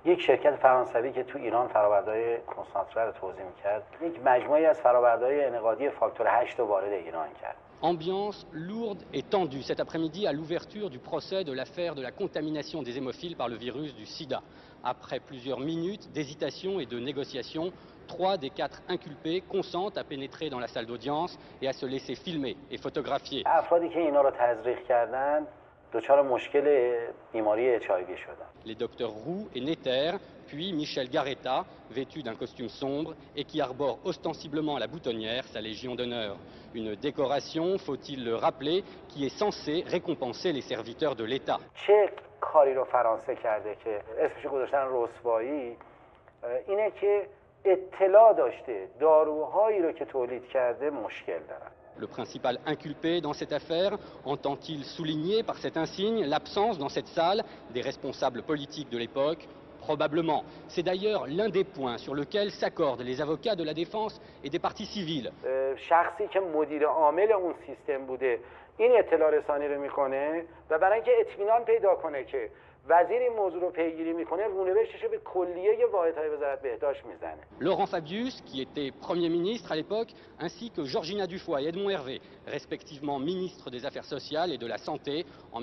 یک شرکت فرانسوی که تو ایران فرآورده‌های کنسانتره رو توزیع می‌کرد، یک مجموعه از فرآورده‌های انعقادی فاکتور 8 رو وارد ایران کرد. Ambiance lourde et tendue cet après-midi à l'ouverture du procès de l'affaire de la contamination des hémophiles par le virus du sida. Après plusieurs minutes d'hésitation et de négociation, 3 des 4 inculpés consentent à pénétrer dans la salle d'audience et à se laisser filmer et photographier. افرادی که اینا رو تزریق کردن دچار مشکل بیماری HIV شدن. Les docteurs Roux et Netter, puis Michel Garetta, vêtu d'un costume sombre et qui arbore ostensiblement à la boutonnière sa Légion d'honneur. Une décoration, faut-il le rappeler, qui est censée récompenser les serviteurs de l'État. چه کاری رو فرانسه کرده که اسمش گذاشتن رسوایی؟ اینه که اطلاع داشته داروهایی رو که تولید کرده مشکل دارن. Le principal inculpé dans cette affaire entend-il souligner par cet insigne l'absence dans cette salle des responsables politiques de l'époque? Probablement. C'est d'ailleurs l'un des points sur lequel s'accordent les avocats de la défense et des parties civiles. شخصی که مدیر عامل اون سیستم بوده این اطلاع رسانی رو میکنه و برای اینکه اطمینان پیدا کنه که وزیر این موضوع رو پیگیری میکنه رونوشتش رو به کلیه واحدهای وزارت بهداشت میزنه. Laurent Fabius, qui était Premier ministre à l'époque, ainsi que Georgina Dufoy et Edmond Hervé, respectivement ministres des Affaires sociales et de la Santé en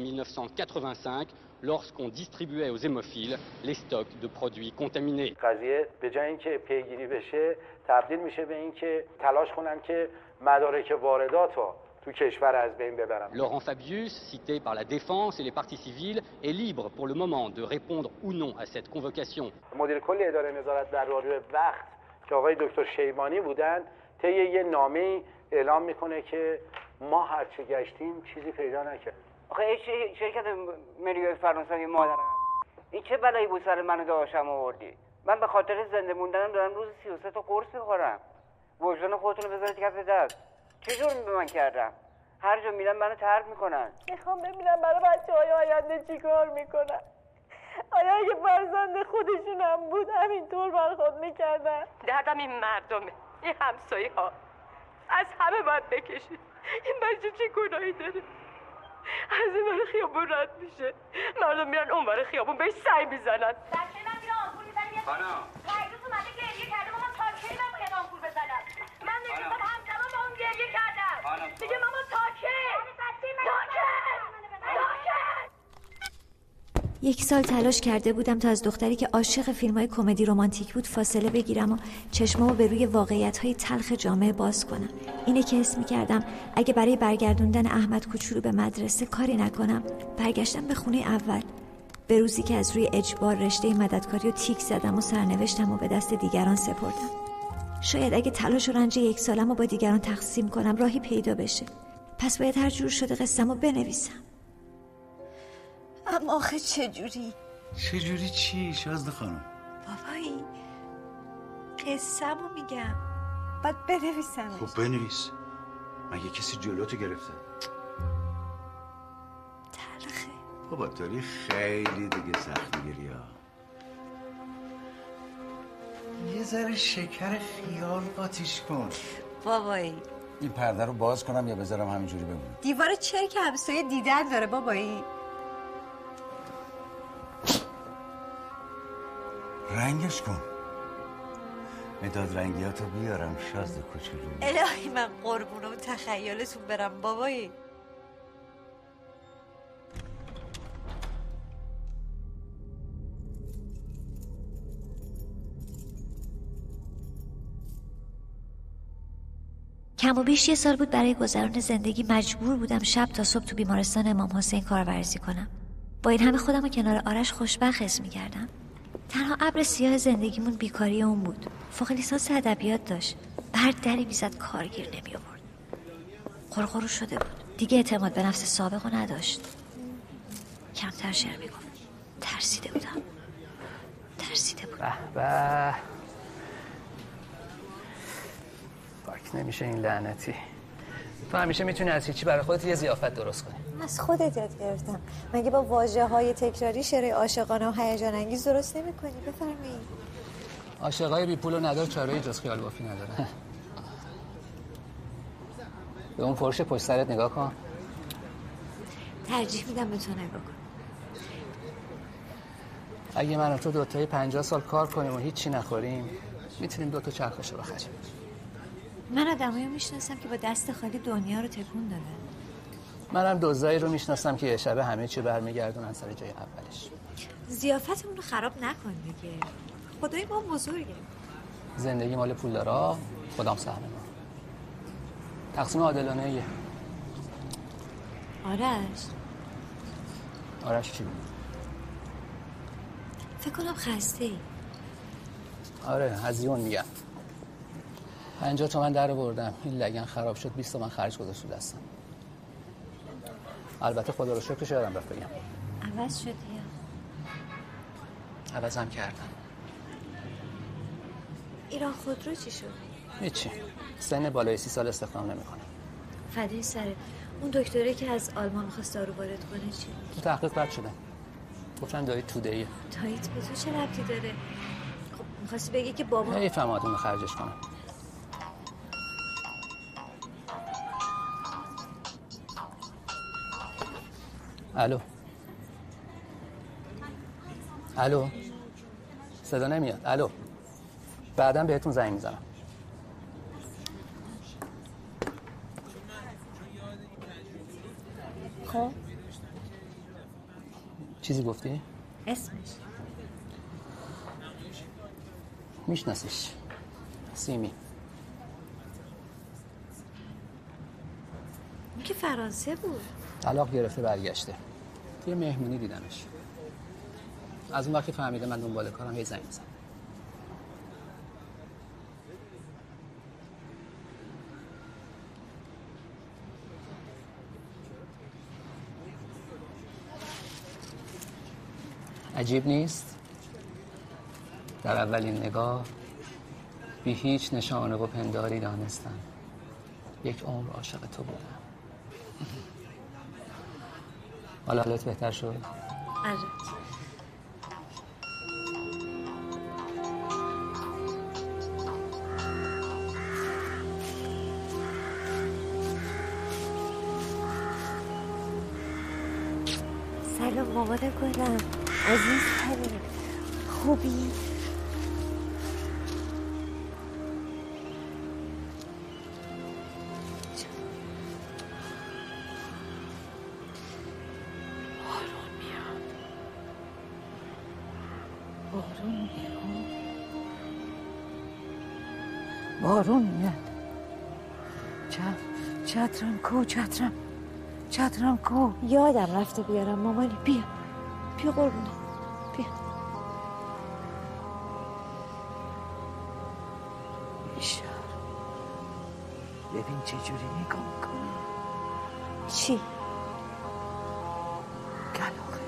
1985, lorsqu'on distribuait aux hémophiles les stocks de produits contaminés. قضیه به جای اینکه پیگیری بشه تبدیل میشه به اینکه تلاش کنن که مدارک واردات رو تو کشور از بین ببرن. Laurent Fabius, cité par la défense et les parties civiles, est libre pour le moment de répondre ou non à cette convocation. مدیر کل اداره نظارت بر رادیو وقت که آقای دکتر شیبانی بودن طی یه نامه اعلام میکنه که ما هرچه گشتیم چیزی پیدا نکردیم. آخه شرکت ملیای فرانسوی مادرم این چه بلایی بود سر من و داداشم آوردی؟ من به خاطر زنده موندنم دارم روز 33 تا قرص میخورم. وجدان خودتون رو بذارید کف دست. چه جرمی به من کردم؟ هر جا میرم منو طرد میکنن. میخوام ببینم برای بچه‌های آینده چیکار میکنن. آیا اگه فرزند خودشونم بود همینطور برخورد میکردن؟ دردم این مردمه، این همسایه ها از همه باید بکشید. این بچه چه گناهی داره؟ از این ور خیابون رد میشه، مردم میرن اون ور خیابون بهش سعی میزنن. بچه من میره آمپول میزنه یه پیروز اومده گریه کرده ماما تا کی من باید آمپول بزنم؟ من نشستم همزمان با اون گریه کردم میگه ماما تا کی؟ یک سال تلاش کرده بودم تا از دختری که عاشق فیلم‌های کمدی رمانتیک بود فاصله بگیرم و چشمامو به روی واقعیت‌های تلخ جامعه باز کنم. اینه که حس می‌کردم اگه برای برگردوندن احمد کوچولو به مدرسه کاری نکنم برگشتم به خونه اول، به روزی که از روی اجبار رشته مددکاری رو تیک زدم و سرنوشتم و به دست دیگران سپردم. شاید اگه تلاش و رنج یک سالم رو با دیگران تقسیم کنم راهی پیدا بشه. پس باید هر جور شده قصه‌مو بنویسم. اما آخه چجوری؟ چجوری چی شازده خانم؟ بابایی قصه‌مو میگم باید بنویسم. خب بنویس. مگه کسی جلوتو گرفته؟ تلخه بابا داری خیلی دیگه سخت میگیری ها. یه ذره شکر خیال قاطیش کن. بابایی این پرده رو باز کنم یا بذارم همینجوری بمونه؟ دیوار چرک همسایه دیدن داره بابایی. رنگش کن. مداد رنگیاتو بیارم شازده کوچولو. الهی من قربون اون تخیلتون برم بابایی. کم و بیش 1 سال بود برای گذران زندگی مجبور بودم شب تا صبح تو بیمارستان امام حسین کارورزی کنم. با این همه خودم رو کنار آرش خوشبخت حس می‌کردم. تنها ابر سیاه زندگیمون بیکاری اون بود. فوق لیسانس ادبیات داشت. هر دری میزد کارگیر نمی آورد. قرقرو شده بود. دیگه اعتماد به نفس سابقو نداشت. کمتر شعر میگفت. ترسیده بود. به پاک نمیشه این لعنتی. تو همیشه میتونی از هیچی برای خودت یه ضیافت درست کنی. از خودت یاد گرفتم. مگه با واژه‌های تکراری شعر عاشقانه و هیجان انگیز درست نمی‌کنی؟ بفرمایید. عاشقای بی پول و ندار چاره‌ای جز خیال بافی نداره. به اون فرش پشت سرت نگاه کن. ترجیح میدم به تو نگاه کن. اگه من و تو دوتایی 50 سال کار کنیم و هیچی نخوریم میتونیم 2 تا چرخشو بخریم. من آدمایی رو میشناسم که با دست خالی دنیا رو تکون دادن. منم دزدایی رو میشناسم که یه شبه همه چی برمیگردونن سر جای اولش. ضیافتمون رو خراب نکن دیگه. خدای ما بزرگه. زندگی مال پولدارا، خدام سهم ما. تقسیم عادلانه‌ایه. آرش چی بود؟ فکر کنم خسته ای. آره هزیون میگم. 50 تومن در آوردم، این لگن خراب شد، 20 تومن خرج گذاشت تو دستم. البته خدا رو شکرش یادم رفت بگم. عوض شدی یا؟ عوضم کردم. ایران خودرو چی شد؟ هیچی. سن بالای 30 سال استخدام نمیکنه. فدای سره. اون دکتره که از آلمان می‌خواست دارو وارد کنه چی؟ تو تحقیق رد شدم. گفتن دایی توده‌ایه. داییت به تو چه ربطی داره؟ خب می‌خواستی بگی که بابا حیفم آدم خرجش کنم. الو صدا نمیاد. الو بعدم بهتون زنگ میزنم. خب چیزی گفتی؟ اسمش میشناسیش؟ سیمی. اون که فرانسه بود. طلاق گرفته برگشته. توی مهمونی دیدمش. از اون وقتی فهمیده من دنبال کارم هی زنگ میزنم. عجیب نیست؟ در اولین نگاه بی هیچ نشانه و پنداری دانستم یک عمر عاشق تو بودم. حالا حالت بهتر شد؟ آره. سلام مامان گلم، عزیز تره، خوبی؟ بارون میاد. چترم کو. یادم رفته بیارم مامانی. بیا قربونه بیا. بیشتر ببین چه جوری نگاه میکنه. چی؟ کلاغه.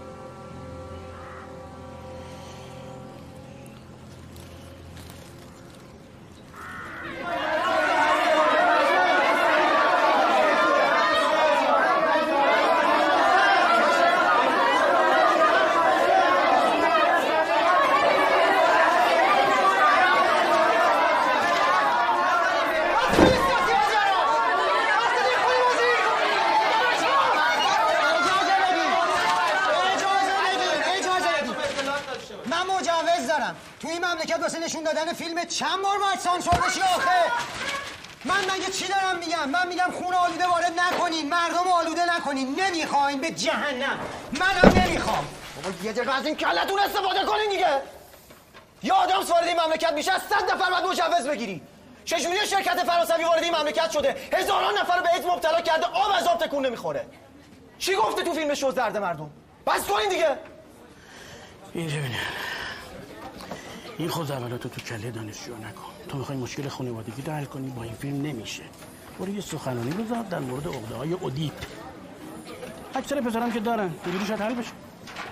نشون دادن فیلم چند بار باید سانسور بشی آخه؟ من مگه چی دارم میگم؟ من میگم خونه آلوده وارد نکنین، مردم آلوده نکنین. نمیخواین به جهنم. منم نمیخوام. بابا یه دقیقه از این کلتون استفاده کنین دیگه. یه آدم وارد این مملکت میشه از 100 نفر باید مجوز بگیری. چجوری شرکت فرانسوی وارد این مملکت شده؟ هزاران نفر رو به ایدز مبتلا کرده، آب از آب تکون نمیخوره. چی گفته تو فیلم شو زرد مردم؟ بس کنین دیگه. اینجا ببینم. این خود اولاتو تو کله دانشجو نکن. تو میخوای مشکل خانوادگی رو حل کنی، با این فیلم نمیشه. برو یه سخنرانی بذار در مورد عقده‌های ادیپ. اکثر پسرام که دارن، اینجوری شاید حل بشه.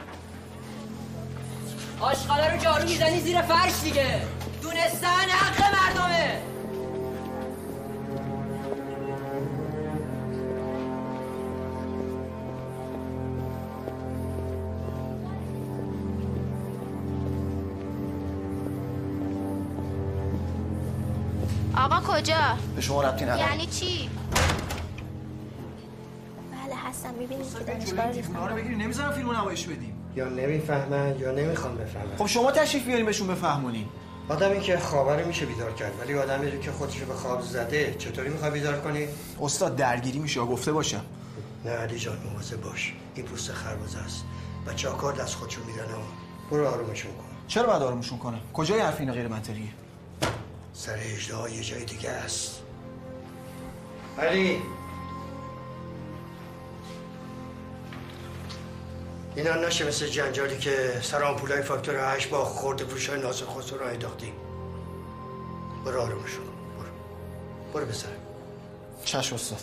آشغالا رو جارو میزنی زیر فرش دیگه. دونستن حق مردمه. آقا کجا؟ به شما ربطی نداره. یعنی چی؟ بله هستم. میبینید که دانشگاه ریختم. رو بگیری نمیذارم فیلمو نمایش بدیم. یا نمیفهمن یا نمیخوام بفهمن. خب شما تشریف بیارین بهشون بفهمونین. آدمی که خوابه رو میشه بیدار کرد، ولی آدمی که خودشو به خواب زده چطوری میخوای بیدار کنی؟ استاد درگیری میشه، گفته باشم. نه علی جان مواظب باش، این پوست خربزه است. بچه‌ها کار دست خودشون میدن. برو آرومشون کن. چرا باید آرومشون کنم؟ کجای حرف اینا غیر منطقیه؟ سر اجدها یه جای دیگه است. علی اینا نشه مثل جنجالی که سر آمپولای فاکتور 8 با خورده فروشای ناصر خسرو رو انداختی. برو آرومشون کن. برو بزن. چشم استاد.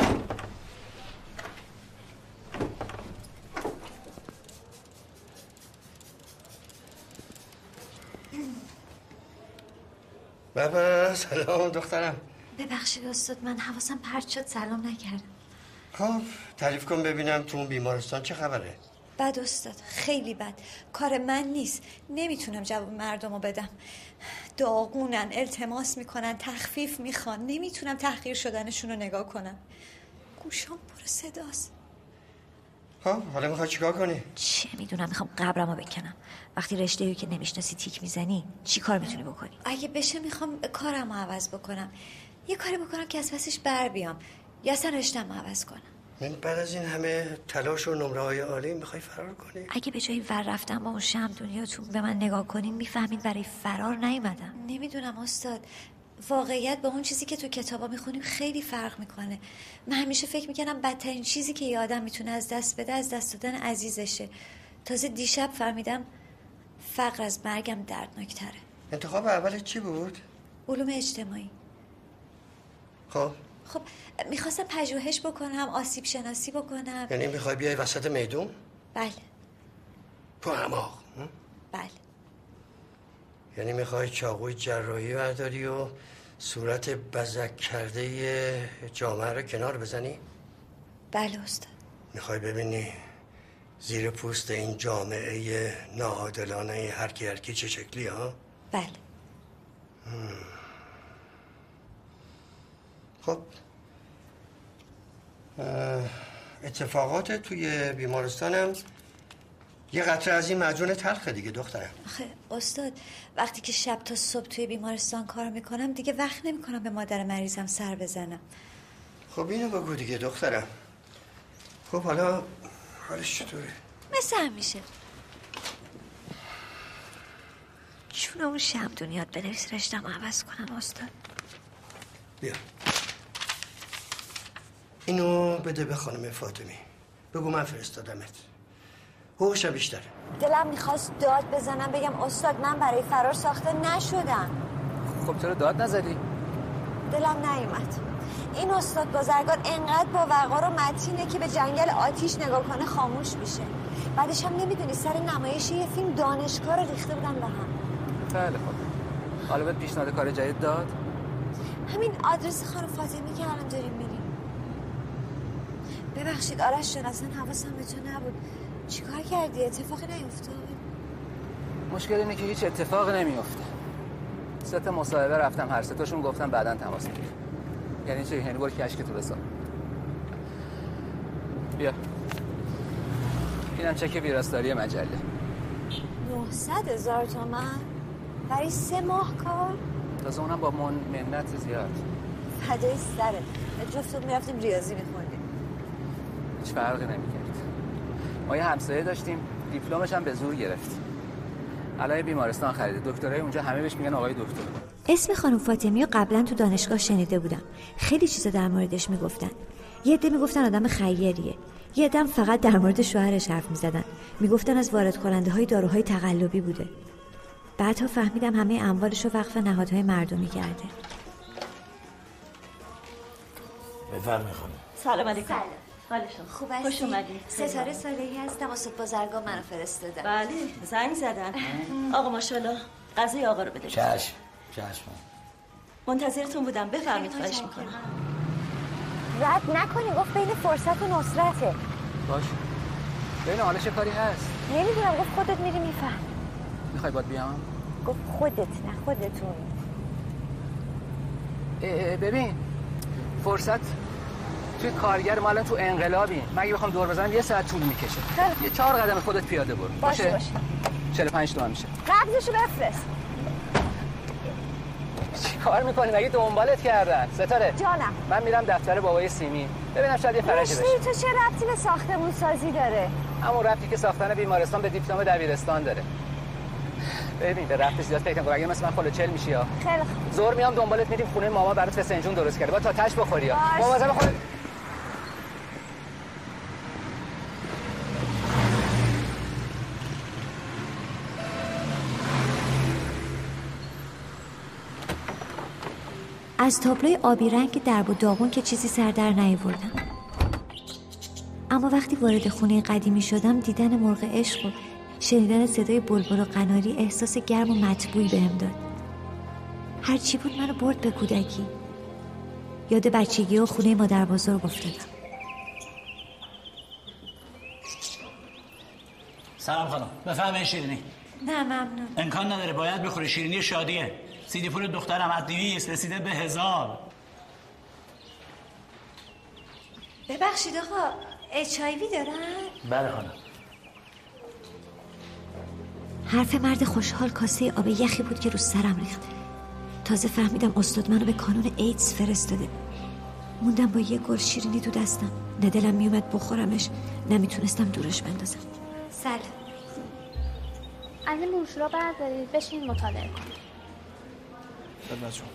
بابا سلام دخترم. ببخشید استاد، من حواسم پرت شد سلام نکردم. خب تعریف کن ببینم تو اون بیمارستان چه خبره؟ بد استاد، خیلی بد. کار من نیست، نمیتونم جواب مردم رو بدم. داغونن، التماس میکنن، تخفیف میخوان، نمیتونم تحقیر شدنشون رو نگاه کنم. گوشام پر صداست. خب حالا میخوای چیکار کنی؟ چه میدونم، میخوام قبرمو بکنم. وقتی رشته‌ای که نمیشناسی تیک میزنی چی کار میتونی بکنی؟ اگه بشه میخوام کارمو عوض بکنم، یه کاری بکنم که از پسش بر بیام، یا اصلا رشته‌مو عوض کنم. من بعد از این همه تلاش و نمره‌های عالی میخوای فرار کنی؟ اگه به جای ور رفتن با اون شم دنیاتون به من نگاه کنین میفهمید برای فرار نیومدم. نمیدونم استاد، واقعیت با اون چیزی که تو کتابا میخونیم خیلی فرق میکنه. من همیشه فکر میکنم بدترین چیزی که یه آدم میتونه از دست بده از دست دادن عزیزشه. تازه دیشب فهمیدم فقر از مرگم دردناکتره. انتخاب اولت چی بود؟ علوم اجتماعی. خب میخواستم پژوهش بکنم، آسیب شناسی بکنم. یعنی میخوای بیای وسط میدون؟ بله. تو حماق؟ بله. یعنی میخوای چاقوی جراحی برداری و صورت بزک کرده جامعه رو کنار بزنی؟ بله استاد. میخوای ببینی زیر پوست این جامعه ناعادلانه هر کی چه شکلی ها؟ بله. خب اتفاقات توی بیمارستانم یه قطره از این معجون تلخه دیگه دخترم. آخه استاد، وقتی که شب تا صبح توی بیمارستان کار میکنم دیگه وقت نمیکنم به مادر مریضم سر بزنم. خب اینو بگو دیگه دخترم. خب حالا حالش چطوره؟ مثل همیشه. چون اون شم دنیات بنویس رشتم عوض کنم استاد. بیا اینو بده به خانم فاطمی، بگو من فرستادمت. حقوقش بیشتره. دلم میخواست داد بزنم بگم استاد من برای فرار ساخته نشدم. خب چرا داد نزدی؟ دلم نیومد. این استاد بازرگان انقدر با وقار و متینه که به جنگل آتیش نگاه کنه خاموش میشه. بعدش هم نمیدونی سر نمایش یه فیلم دانشگاه رو ریخته بودن به هم. خیلی خوب. حالا بهت پیشنهاد کار جدید داد؟ همین آدرس خانم فاطمی که الان داریم میریم. ببخشید آرش جان، اصلا حواسم به تو نبود. چیکار کردی؟ اتفاقی نیفتاد؟ مشکل اینه که هیچ اتفاقی نمیفته. 3 مصاحبه رفتم، هر 3 تاشون گفتم بعداً تماس میگیرم. یعنی چه؟ یعنی برو کشکتو بساز. بیا. اینم چک ویراستاری مجله. 900,000 تومان برای 3 ماه کار؟ تازه اونم با منت زیاد. فدای سرت. جفتمون میرفتیم ریاضی میخوندیم. هیچ فرقی نمیکرد. ما یه همسایه داشتیم، دیپلمش هم به زور گرفت. الان بیمارستان خریده، دکترای اونجا همه بهش میگن آقای دکتر. اسم خانم فاطمی رو قبلا تو دانشگاه شنیده بودم. خیلی چیزا در موردش میگفتن. یه عده میگفتن آدم خیریه، یه عده فقط در مورد شوهرش حرف میزدن. میگفتن از وارد کننده های داروهای تقلبی بوده. بعدها فهمیدم همه اموالش رو وقف نهادهای مردمی کرده. بفرمایید خانم. سلام علیکم. حالشون خوب هستی؟ خوش اومدید. ستاره صالحی هستم، استاد بازرگان منو فرستادن. بله زنگ زدن. آقا ماشاءالله غذای آقا رو بده. چشم. منتظرتون بودم، بفرمایید. خواهش میکنم. رد نکنی، گفت بین فرصت و نصرته. باشه. ببین حالا چه کاری هست؟ نمیدونم، گفت خودت میری میفهم. میخوای باید بیام؟ گفت خودت، نه خودتون. ببین فرصت توی کارگر ما الان تو انقلابیم. من اگه بخوام دور بزنم 1 ساعت طول میکشه. یه 4 قدم خودت پیاده برو. باشه 45 تومن میشه. قبضشو بفرست. چی کار میکنی؟ مگه دنبالت کردن؟ ستاره جانم. من میرم دفتر بابای سیمی ببینم شاید یه فرجی بشه. تو چه ربطی به ساختمون سازی داره؟ همون ربطی که ساختن بیمارستان به دیپلم دبیرستان داره. ببین به ربط زیاد فکر نکن. اگه مثلا من خلوچل میشی ها. خیلی خوب. زور میام دنبالت میریم خونه ماما برات فسنجون درست کرده. با تا تاش بخوری ها. مواظب خودت. از تابلوی آبی رنگ درب و داغون که چیزی سر در نیاوردم، اما وقتی وارد خونه قدیمی شدم دیدن مرغ عشق و شنیدن صدای بلبل و قناری احساس گرم و مطبوعی بهم داد. هر چی بود منو برد به کودکی. یاد بچگی و خونه مادر بزرگ افتادم. سلام خانم، بفرمایید شیرینی. نه ممنون. امکان نداره، باید بخوری، شیرینی شادیه. سیدی پول دخترم از 200 رسیده به 1000. ببخشید آقا، HIV دارن؟ بله خانم. حرف مرد خوشحال کاسه آب یخی بود که رو سرم ریخت. تازه فهمیدم استاد منو به کانون ایدز فرستاده. موندم با یه گل شیرینی تو دستم. نه دلم میومد بخورمش، نمیتونستم دورش بندازم. سلام. از این بروشورا بردارید بشین مطالعه کنید. خدمت شما.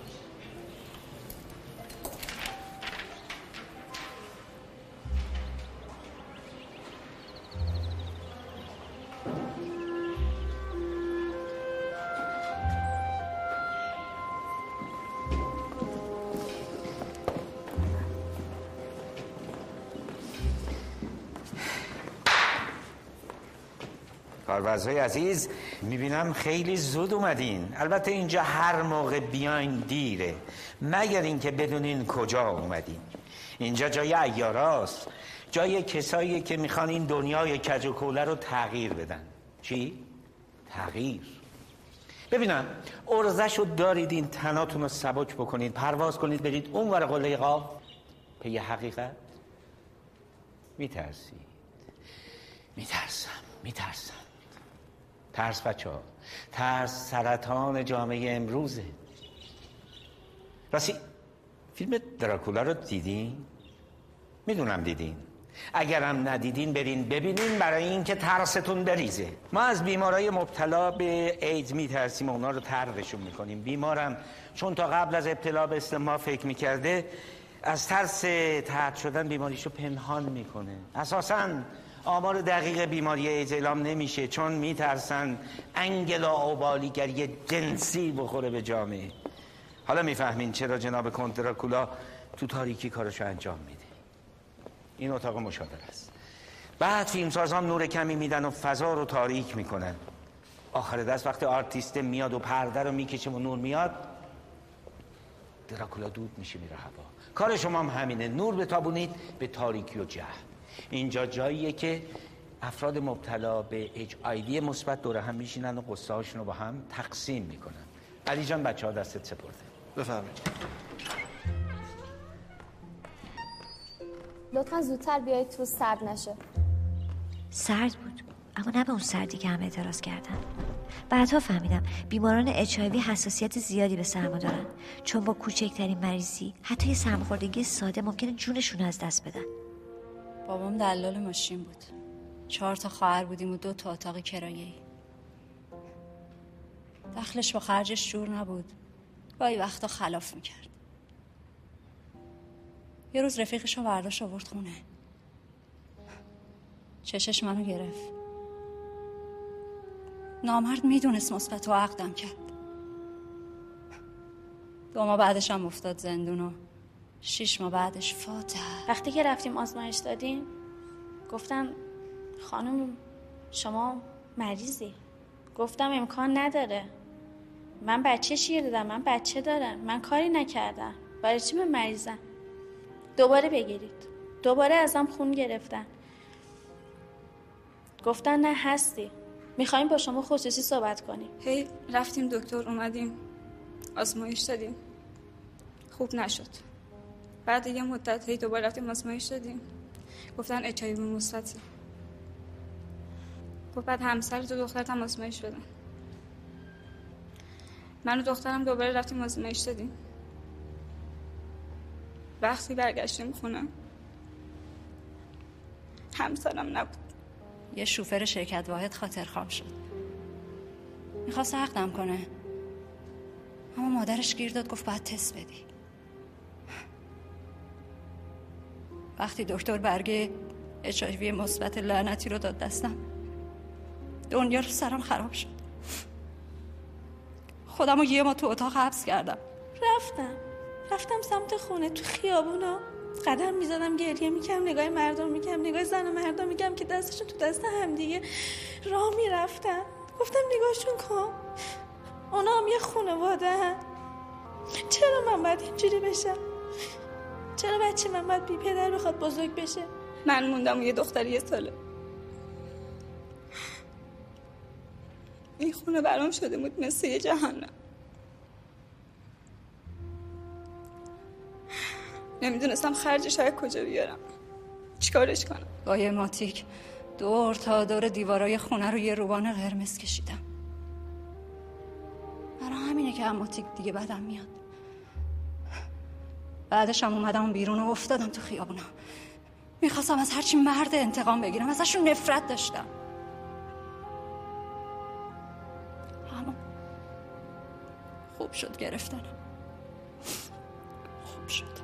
کاربرزهای عزیز، میبینم خیلی زود اومدین. البته اینجا هر موقع بیاین دیره، مگر اینکه بدونین کجا اومدین. اینجا جای عیاراست، جای کسایی که میخوان این دنیای کج و کوله رو تغییر بدن. چی؟ تغییر. ببینم ارزشو دارید این تناتون رو سبک بکنید، پرواز کنید برید اون ور قله قاف پی حقیقت؟ میترسید؟ میترسم. ترس بچه ها، ترس سرطان جامعه امروزه. راستی فیلم دراکولا رو دیدین؟ میدونم دیدین. اگرم ندیدین برین ببینین برای اینکه ترستون بریزه. ما از بیمارای مبتلا به ایدز میترسیم و اونا رو طردشون میکنیم. بیمارم چون تا قبل از ابتلا به استما فکر میکرده، از ترس طرد شدن بیماریشو پنهان میکنه. اساساً آمار دقیق بیماری ایدز اعلام نمیشه چون میترسن انگلا ابالیگری جنسی بخوره به جامعه. حالا میفهمین چرا جناب کنت دراکولا تو تاریکی کارشو انجام میده. این اتاق مشاوره است. بعد فیلمسازان نور کمی میدن و فضا رو تاریک میکنن. آخر دست وقتی آرتیست میاد و پرده رو میکشه و نور میاد، دراکولا دود میشه میره هوا. کار شما هم همینه، نور بتابونید به تاریکی و جهل. اینجا جاییه که افراد مبتلا به HIV مثبت دور هم میشینن و قصه هاشون رو با هم تقسیم میکنن. علی جان بچه ها دستت سپرده. بفرمایید. لطفا زودتر بیایید تو، سرد نشه. سرد بود، اما نه به اون سردی که همه اعتراض کردن. بعدها فهمیدم بیماران HIV حساسیت زیادی به سرما دارن، چون با کوچکترین مریضی حتی یه سرماخوردگی ساده ممکنه جونشون از دست بدن. بابام دلال ماشین بود. 4 تا خواهر بودیم و 2 تا اتاق کرایه‌ای. دخلش با خرجش جور نبود. گاهی وقتا خلاف میکرد. یه روز رفیقشو برداشت آورد خونه. چشش منو گرفت. نامرد میدونست مثبت و عقدم کرد. 2 ماه بعدش هم افتاد زندون و 6 ماه بعدش فاتح. وقتی که رفتیم آزمایش دادیم گفتن خانم شما مریضی. گفتم امکان نداره، من بچه شیر دادم، من بچه دارم، من کاری نکردم، برای چی من مریضم؟ دوباره بگیرید. دوباره ازم خون گرفتن. گفتن نه هستی، میخوایم با شما خصوصی صحبت کنیم. هی رفتیم دکتر، اومدیم آزمایش دادیم، خوب نشد. بعد یه مدتی دوباره رفتیم مزمایش دادیم، گفتن HIV مثبته. گفت بعد همسر تو دخترت هم آزمایش بدن. من و دخترم دوباره رفتیم آزمایش دادیم. وقتی برگشتیم خونه همسرم نبود. یه شوفر شرکت واحد خاطرخواه شد، میخواست عقدم کنه، اما مادرش گیر داد، گفت باید تست بدی. وقتی دکتر برگه HIV مثبت لعنتی رو داد دستم، دنیا رو سرم خراب شد. خودمو یه ما تو اتاق حبس کردم. رفتم سمت خونه، تو خیابونا قدم میزدم، گریه میکردم، نگاه مردم میکردم، نگاه زن و مردم میکردم که دستشون تو دست هم دیگه راه میرفتن. گفتم نگاهشون کن، اونا هم یه خانواده هن. چرا من باید اینجوری بشم؟ چرا بچه من باید بی پدر بخواد بزرگ بشه؟ من موندم و یه دختر 1 ساله. این خونه برام شده بود مثل یه جهنم. نمیدونستم خرجش های کجا بیارم، چیکارش کنم. با یه ماتیک دور تا دور دیوارای خونه رو یه روبان قرمز کشیدم. برای همینه که ماتیک دیگه بدم میاد. بعدش هم اومدم بیرون و افتادم تو خیابونا. میخواستم از هرچی مرد انتقام بگیرم، ازشون نفرت داشتم. اما خوب شد گرفتنم، خوب شد.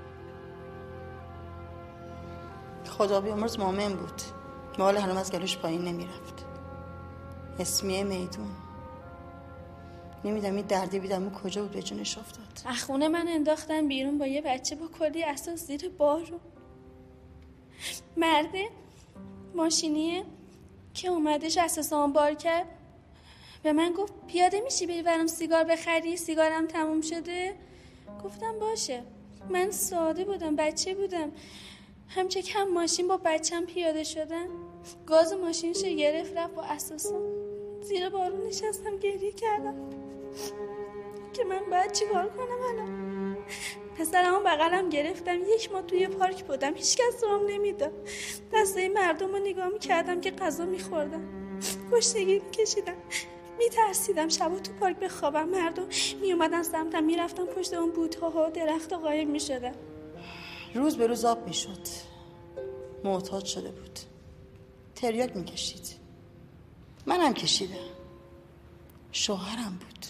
خدا بیامرز مومن بود، مال هنوز از گلوش پایین نمیرفت. اسمیه میدون. نمیدم این دردی بیدم کجا بود به جونش افتاد. از خونه من انداختن بیرون با یه بچه با کلی اساس زیر بارو. مرده ماشینیه که اومدش اساسام بار کرد، به من گفت پیاده میشی بری برام سیگار بخری، سیگارم تموم شده. گفتم باشه. من ساده بودم، بچه بودم، همچکم ماشین با بچم پیاده شدن، گاز ماشینشو گرفت رفت با اساسم زیر بارون نشستم گریه کردم که من باید چی کار کنم الان. پسرمو بغلم گرفتم، 1 ماه توی پارک بودم، هیچ کس رام نمیداد. دسته مردم رو نگاه میکردم که غذا میخوردم، گشنگی میکشیدم، میترسیدم شبا تو پارک بخوابم. مردم میومدن سمتم، میرفتم پشت اون بوت‌ها و درخت‌ها قایم میشدم. روز به روز آب میشد، معتاد شده بود، تریاک میکشید. منم کشیدم، شوهرم بود،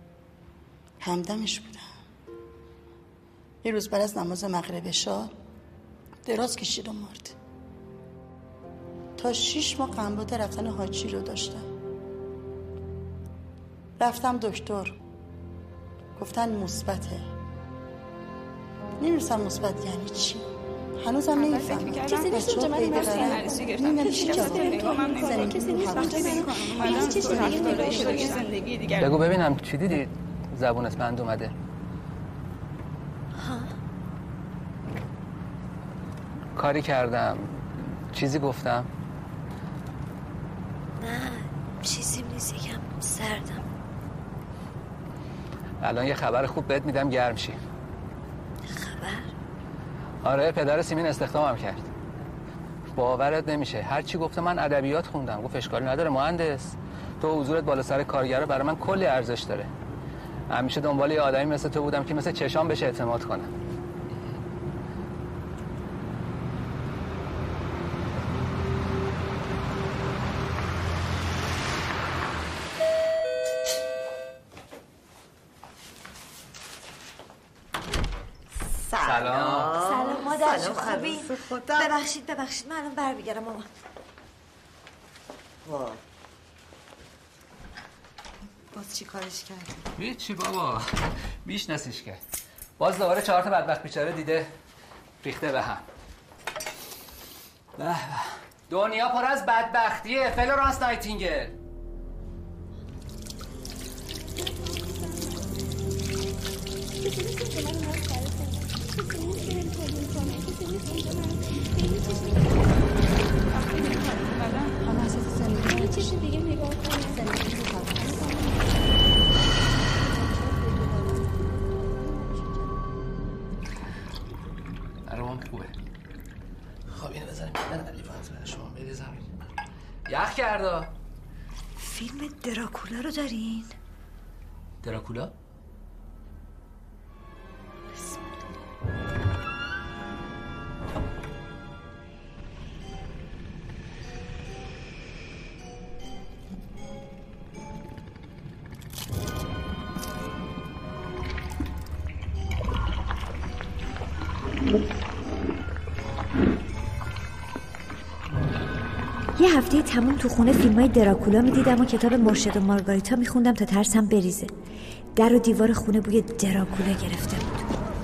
همدمش بودم. یه روز بعد از نماز مغرب شاه دراز کشید و مرد. تا 6 ماه قنبات رفتن حاجی رو داشتم. رفتم دکتر، گفتن مثبته. نمی‌دونستم مثبت یعنی چی، هنوزم نمی‌فهمم. کسی نیست اونجا من وقتی عروسی گرفتم، کسی زندگی دیگر. بگو ببینم چی دیدی زبونت بند اومده؟ کاری کردم، چیزی گفتم؟ نه چیزی نیست، یکم سردم. الان یه خبر خوب بهت میدم گرم شی. آره پدر سیمین استخدامم کرد. باورت نمیشه، هر چی گفته من ادبیات خوندم، گفت اشکالی نداره مهندس، تو حضورت بالا سر کارگرا برای من کلی ارزش داره. همیشه دنبال یه آدمی مثل تو بودم که مثل چشام بهش اعتماد کنم. سلام مادر جون، خوبی؟ ببخشید من الان برمیگردم مامان. باز چی کارش کردی؟ هیچی بابا، میشناسیش که باز دوباره 4 تا بدبخت بیچاره دیده ریخته به هم. دنیا پر از بدبختیه فلورانس نایتینگل. هم خوبه. خب اینو بزنیم من علیفانت برای شما بری زمین. یخ کرده. فیلم دراکولا رو دارین؟ دراکولا؟ یه هفته تموم تو خونه فیلمای دراکولا میدیدم و کتاب مرشد و مارگاریتا میخوندم تا ترسم بریزه. در و دیوار خونه بوی دراکولا گرفته بود.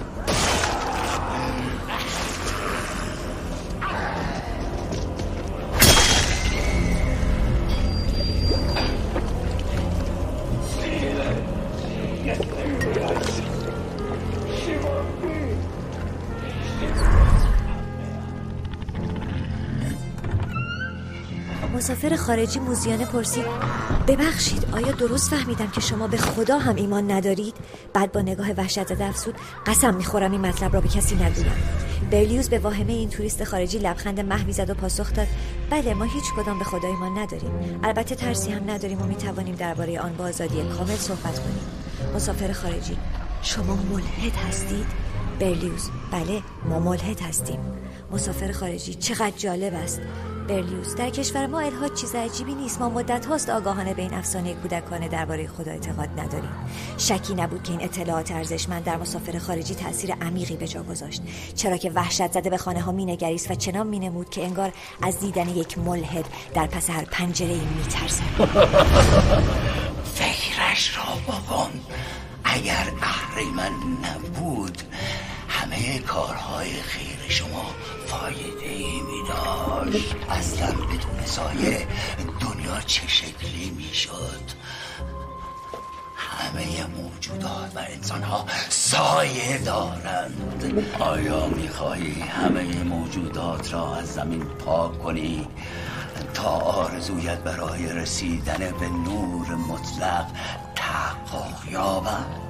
مسافر خارجی موزیانه پرسید ببخشید آیا درست فهمیدم که شما به خدا هم ایمان ندارید؟ بعد با نگاه وحشت زده افسود قسم میخورم این مطلب را به کسی نگویم. برلیوز به واهمه این توریست خارجی لبخند محوی زد و پاسخ داد بله ما هیچ کدام به خدا ایمان نداریم، البته ترسی هم نداریم و میتوانیم درباره آن با آزادی کامل صحبت کنیم. مسافر خارجی شما ملحد هستید؟ برلیوز بله ما ملحد هستیم. مسافر خارجی چقدر جالب است. برلیوز در کشور ما الحاد چیز عجیبی نیست، ما مدت هاست آگاهانه به این افسانه کودکانه درباره خدا اعتقاد نداریم. شکی نبود که این اطلاعات ارزشمند در مسافر خارجی تأثیر عمیقی به جا گذاشت، چرا که وحشت زده به خانه ها مینگریست و چنان مینمود که انگار از دیدن یک ملحد در پس هر پنجره‌ای میترسد. فکرش را بکن، اگر اهریمن نبود همه کارهای خیر شما فایده ای می داشت. اصلا بدون سایه دنیا چه شکلی می شد؟ همه موجودات و انسان ها سایه دارند. آیا می خواهی همه موجودات را از زمین پاک کنی تا آرزویت برای رسیدن به نور مطلق تحقق یابد؟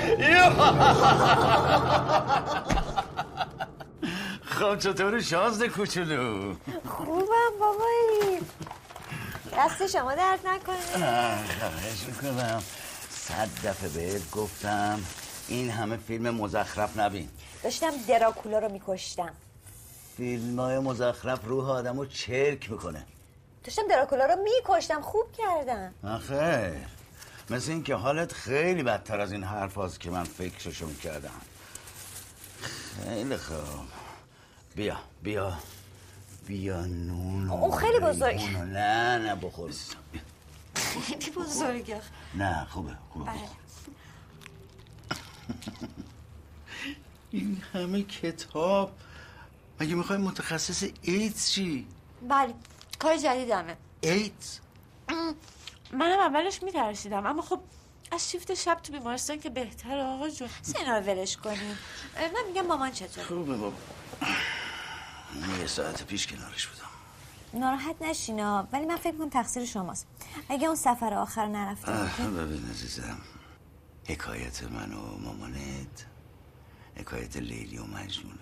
خب چطور شازده کوچولو؟ خوبم بابایی، دست شما درد نکنه. خواهش میکنم. 100 دفعه بهت گفتم این همه فیلم مزخرف نبین. داشتم دراکولا رو میکشتم. فیلم های مزخرف روح آدم رو چرک میکنه. داشتم دراکولا رو میکشتم، خوب کردم. آخه مثل این که حالت خیلی بدتر از این حرف هاست که من فکرشو میکردم. خیلی خوب، بیا بیا بیا نون. اون خیلی بزرگ. نه بخور. خیلی بزرگه. نه خوبه. بله. این همه کتاب، مگه میخوای متخصص ایدز چی؟ بله کار جدیدمه. ایدز؟ منم اولش میترسیدم، اما خب از شیفت شب تو بیمارستان که بهتره آقا جون. سینا ولش کنیم. من میگم مامان چطور؟ خوبه بابا. من 1 ساعت پیش کنارش بودم. ناراحت نشینا، ولی من فکر کنم تقصیر شماست. اگه اون سفر آخر نرفته ببین عزیزم، حکایت من و مامانت حکایت لیلی و مجنونه.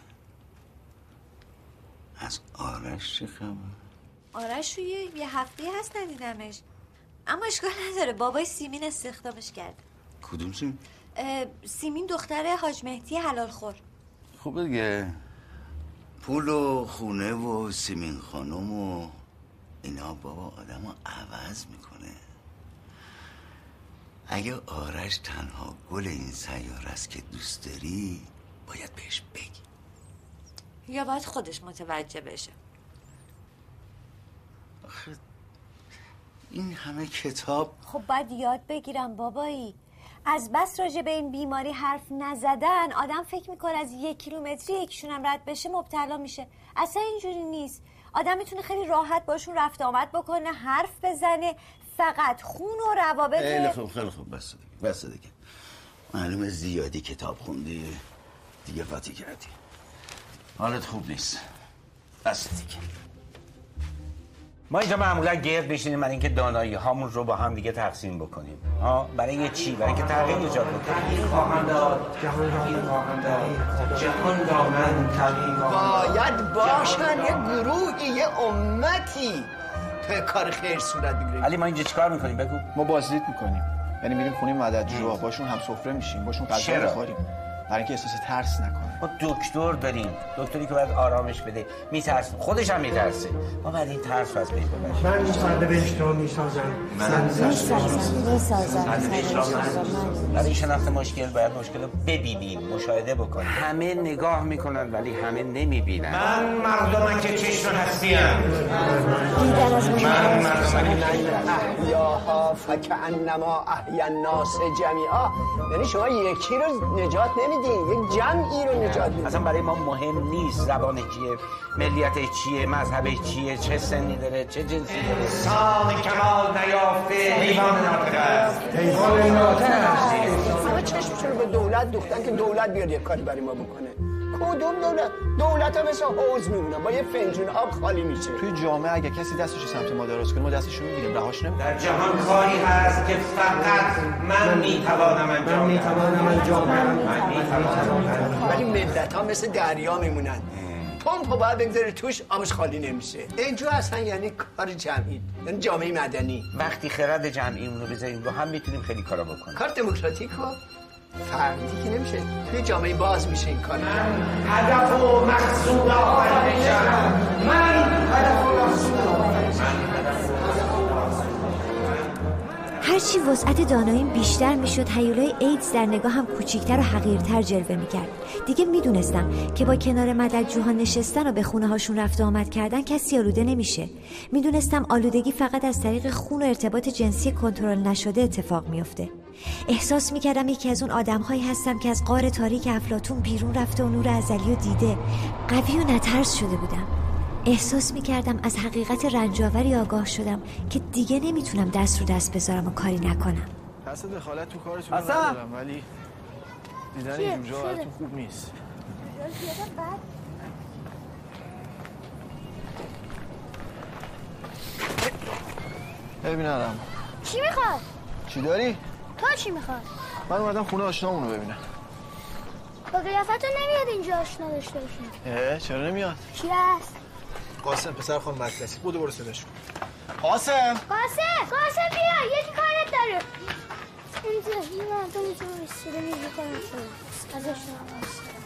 از آرش چه خبر؟ آرش رو یه هفته هست ندیدمش، اما اشکال نداره. بابای سیمین استخدامش کرد. کدوم سیمین؟ سیمین دختر حاج مهدی حلال خور. خوبه دیگه، پول و خونه و سیمین خانم و اینا بابا آدم رو عوض میکنه. اگه آرش تنها گل این سیاره است که دوست داری باید بهش بگی، یا باید خودش متوجه بشه. آخه این همه کتاب. خب باید یاد بگیرم بابایی. از بس راجع به این بیماری حرف نزدن آدم فکر میکنه از 1 کیلومتری یکیشونم رد بشه مبتلا میشه. اصلا اینجوری نیست. آدم میتونه خیلی راحت باشون رفت آمد بکنه، حرف بزنه. فقط خون و روابط. خیلی خوب بس دیگه. معلومه زیادی کتاب خوندی دیگه، قاطی کردی، حالت خوب نیست. بس دیگه. ما اینجا معمولا گرد بشینیم برای اینکه دانایی هامون رو با هم دیگه تقسیم بکنیم. برای چی؟ برای اینکه تغییر ایجاد بکنیم. خواهم داد جهان را من تغییر باید باشن یه گروهی یه امتی تا کار خیر صورت بگیره. علی ما اینجا چیکار میکنیم بگو؟ ما بازدید میکنیم، یعنی میریم خونه مددجوها، باشون هم سفره میشیم، باشون غذا میخوریم برای اینکه احساس ترس نکنه. ما دکتر داریم، دکتری که باید آرامش بده. میترسه، خودش هم میترسه. ما باید این ترس از بین ببریم. من سرنوشت رو میسازم. برای شناخت مشکل باید مشکل رو ببینیم، مشاهده بکنیم. همه نگاه میکنن ولی همه نمیبینن. من مردمک چشم هستیم. من مردمک احیاها فکأنما احیا الناس جمیعا. یعنی شما یکی رو نجات نمیدین، یک جمعی رو نجات میدین. اصلا برای ما مهم نیست زبان چیه، ملیت چیه، مذهب چیه، چه سنی داره، چه جنسی داره. انسان کمال نیافته حیوان ناطق است. حیوان ناطق است. همه چشمشون رو به دولت دوختن که دولت بیاد یک کاری برای ما بکنه. کدوم دولت؟ دولت ها مثل حوض میمونن، با یه فنجون آب خالی میشه. توی جامعه اگه کسی دستش سمت ما دراز کنه ما دستشو میگیریم، رهاش نمیکنیم. در جهان کاری هست که فقط من میتوانم انجام بدم. ولی ملت ها مثل دریا میمونن. پمپ باید بگذاری توش، آبش خالی نمیشه. اینجا اصلا یعنی کار جمعی، یعنی جامعه مدنی. وقتی خرد جمعی اون رو بذاریم رو هم میتونیم خیلی کارا بکنیم. کار دموکراتیک ها فردی که نمیشه، توی جامعه باز میشه این کار. هدف و مقصود آفرینشم. من هدف و مقصود هرچی وسعت داناییم بیشتر میشد، هیولای ایدز در نگاهم کوچیکتر و حقیرتر جلوه میکرد. دیگه میدونستم که با کنار مددجوها نشستن و به خونه هاشون رفت و آمد کردن کسی آلوده نمیشه. میدونستم آلودگی فقط از طریق خون و ارتباط جنسی کنترل نشده اتفاق میفته. احساس میکردم یکی از اون آدمهایی هستم که از غار تاریک افلاطون بیرون رفته و نور ازلی رو دیده. قوی و نترس شده بودم. احساس میکردم از حقیقت رنجاوری آگاه شدم که دیگه نمیتونم دست رو دست بذارم و کاری نکنم. قصد دخالت تو کارتون ندارم، ولی دیدن این جوجا براتون خوب نیست. ببینم چی میخواد؟ چی داری؟ تو چی میخواد؟ من اومدم خونه آشنامونو ببینم. با قیافتون نمیاد اینجا آشنا داشته باشیم. چرا نمیاد؟ کی هست؟ قاسم پسر خانم مکلسی. برو صداش کن. قاسم بیا، یکی کارت داره. اینجا تو میتونی بسیده میگی کنم شده ازش نماست.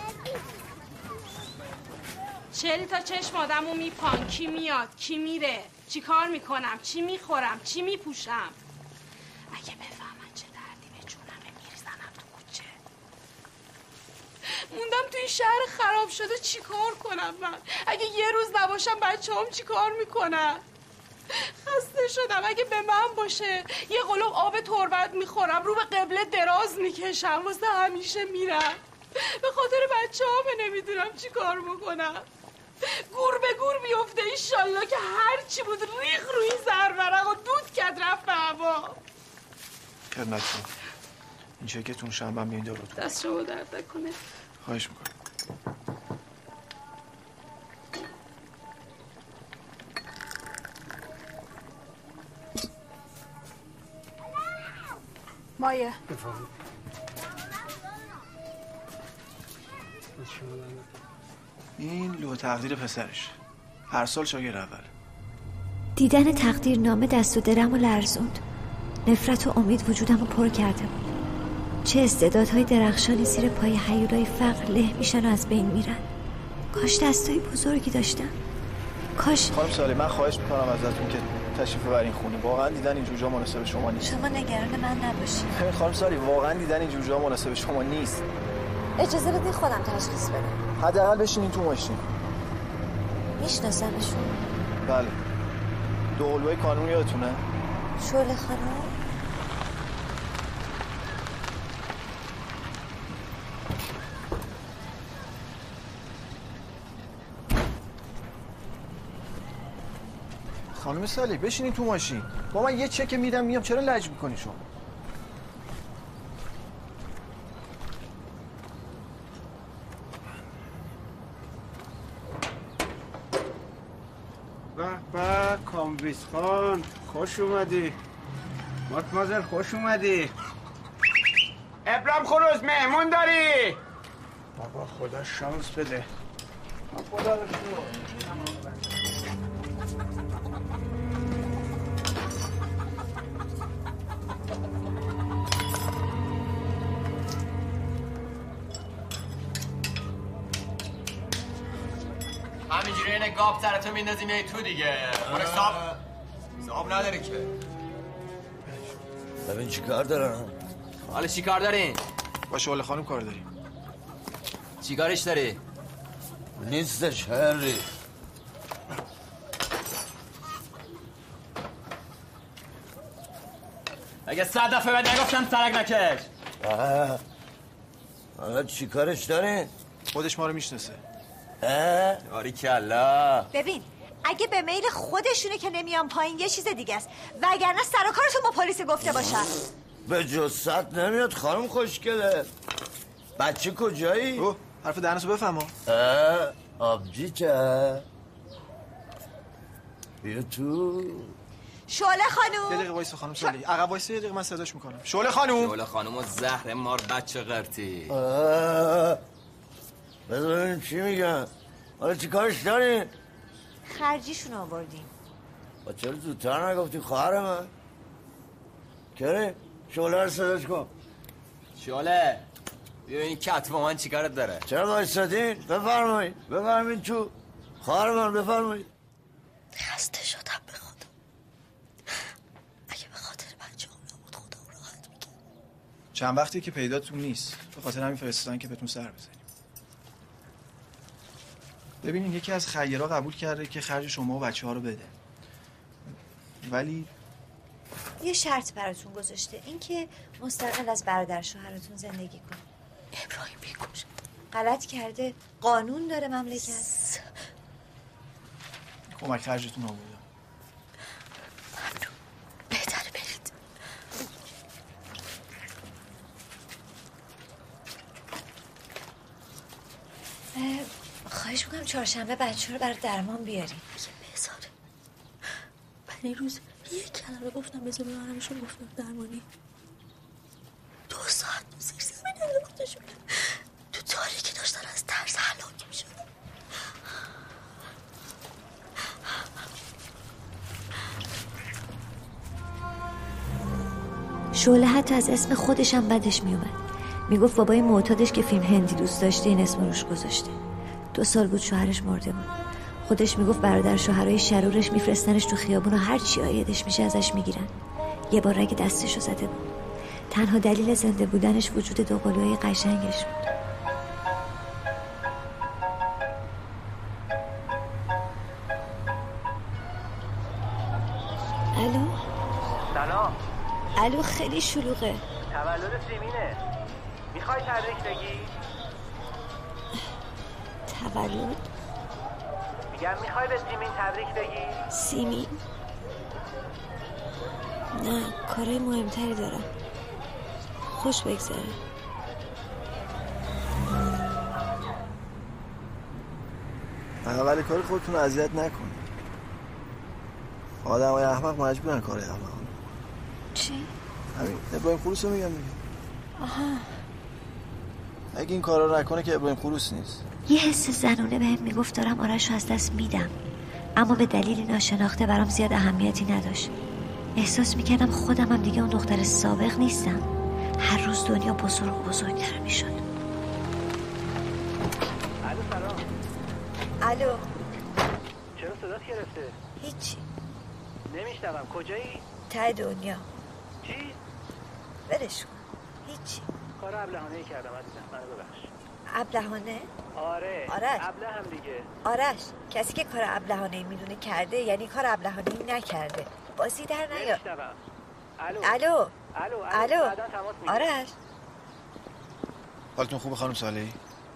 40 تا چشم آدمو میپان. کی میاد، کی میره، چی کار میکنم، چی میخورم، چی میپوشم. اگه بفهمن چه دردی به جونمه میریزنم تو کوچه. موندم تو این شهر خراب شده، چی کار کنم من؟ اگه یه روز نباشم بچه‌هام چی کار میکنن؟ خسته شدم. اگه به من باشه یه قلوب آب تربت میخورم، رو به قبله دراز میکشم، واسه همیشه میرم. به خاطر بچه‌هام نمیدونم چی کار بکنم. گور به گور بیفته ایشالله که هر چی بود ریخ روی این زرورق و دود کرد رفت به هوا. خدمت کن. این چکتون شنبه بیاین دارتون. دست شما درد نکنه. خواهش میکنم. مایه این لوح تقدیر پسرش، هر سال شاگرد اول. دیدن تقدیرنامه دست و دلم رو لرزوند. نفرت و امید وجودم رو پر کرده بود. چه استعدادهای درخشانی زیر پای هیولای فقر له میشن و از بین میرن. کاش دستای بزرگی داشتم. کاش. خانم سالی من خواهش میکنم ازتون که تشریف ببرین خونه. واقعا دیدن این جوجا مناسب شما نیست. شما نگران من نباشید. خانم سالی واقعا دیدن این جوجا مناسب شما نیست. اجازه بدین خودم تشخیص بدم. حداقل بشینین تو ماشین. میشناسمشون؟ بله. دو قلوهای کانون یادتونه؟ شعله خانم؟ خانم سالی بشینین تو ماشین. با من یه چک میدم میام. چرا لج میکنی شما؟ به کامبیز خان خوش اومدی. مادمازل خوش اومدی. ابرام خروز مهمون داری؟ بابا خدا شانس بده. خدا رو شکر. همینجوری اینه گاب سرتو میندازیم یه تو دیگه. مال صاحب نداری که. ببین چی کار دارن؟ حالا چی کار دارین؟ با شعله خانم کار داریم. چی کارش داری؟ نیستش هری. اگه 100 دفعه بهت نگفتم سرک نکش. حالا چی کارش دارین؟ خودش ما رو میشناسه. آری کلا. ببین اگه به میل خودشونه که نمیان پایین یه چیز دیگه است، وگرنه سر و کارتون با پلیس گفته باشن. به جثت نمیاد خانم خوشگله. بچه کجایی؟ او حرف دهنسو بفهمم. آبجی چه؟ بیا تو. شعله خانوم. یه دقیقه وایسا خانم سالی. عقب وایسا یه دقیقه من صداش میکنم. شعله خانوم. شعله خانوم و زهر مار بچه قرتی. بذار ببینیم چی میگن. حالا چی کارش دارین؟ خرجیشون آوردیم. با چرا زودتر نگفتی خواهر من؟ کریم شعله رو صداش کن. شعله بیا این کت با من چی کارت داره؟ چرا بایستادین؟ بفرمایید تو. خواهر من بفرمایید. خسته شدم به خدا. اگه به خاطر بچه هم نبود خدا راحت میکرد. چند وقتی که پیداتون نیست، به خاطر همین فرستادن که بهتون سر بزنیم. ببینین یکی از خیرها قبول کرده که خرج شما و بچه ها رو بده، ولی یه شرط براتون گذاشته، این که مستقل از برادر شوهرتون زندگی کن. ابراهیم بیکش غلط کرده، قانون داره مملکت. کمک خرجتون آوردم. ممنون. بهتره برید. خواهش میکنم چهارشنبه بچه رو برای درمان بیاریم. یه بذاره. من این روز یک کلمه گفتم بذار ببرمشون، گفتم درمانی. 2 ساعت تو زیر زمین انداختشون تو تاریکی، داشتن از ترس هلاک میشدن. شعله حتی از اسم خودش هم بدش میومد. میگفت بابای معتادش که فیلم هندی دوست داشته این اسم روش گذاشته. 2 سال بود شوهرش مرده بود. خودش میگفت برادر شوهرای شرورش میفرستنش تو خیابون و هر چی آیدش میشه ازش میگیرن. یه بار رگ دستشو زده بود. تنها دلیل زنده بودنش وجود 2 قلوهای قشنگش بود. الو؟ سلام. الو خیلی شلوغه. تولد سیمینه. میخوای تبریک بگی؟ تولد؟ میگم میخوای به سیمین تبریک بگی؟ سیمین؟ نه کارهای مهمتری دارم. خوش بگذره. اول کار خودتون رو اذیت نکنید. آدمای احمق مجبورن کار احمق. چی؟ همین ابراهیم خروس رو میگم دیگه. آها. اگه این کارا رو نکنه که ابراهیم خروس نیست. یه حس زنونه بهم میگفت دارم آرش رو از دست میدم، اما به دلیلی ناشناخته برام زیاد اهمیتی نداشت. احساس میکردم خودم هم دیگه اون دختر سابق نیستم. هر روز دنیا بزرگتر میشد. الو سلام. الو. چرا صدات گرفته؟ هیچی. نمیشنوم. کجایی؟ ته دنیا. چی؟ ولش کن. هیچی. کار ابلهانه‌ای کردم عزیزم، منو ببخش. ابلهانه؟ آره. آرش. ابله هم دیگه. آرش کسی که کار ابلهانه‌ای میدونه کرده یعنی کار ابلهانه‌ای نکرده. بازی در نیار. نمیشنوم. الو. الو. بعداً تماس میگیرم. آرش. حالتون خوبه خانم صالحی؟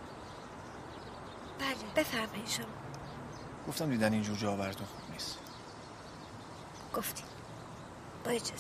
بله بفرمایید شما. گفتم دیدن اینجور جا براتون خوب نیست. گفتی. با اجازه.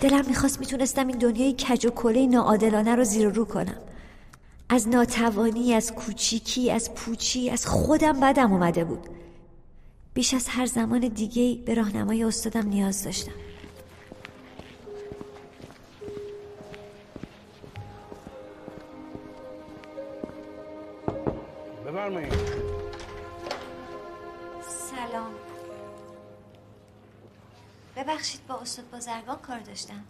دلم میخواست میتونستم این دنیای کج و کله ناعادلانه رو زیر و رو کنم. از ناتوانی، از کوچیکی، از پوچی، از خودم بدم اومده بود. بیش از هر زمان دیگه‌ای به راهنمای استادم نیاز داشتم. بفرمایید. سلام. ببخشید با استاد بازرگان کار داشتم.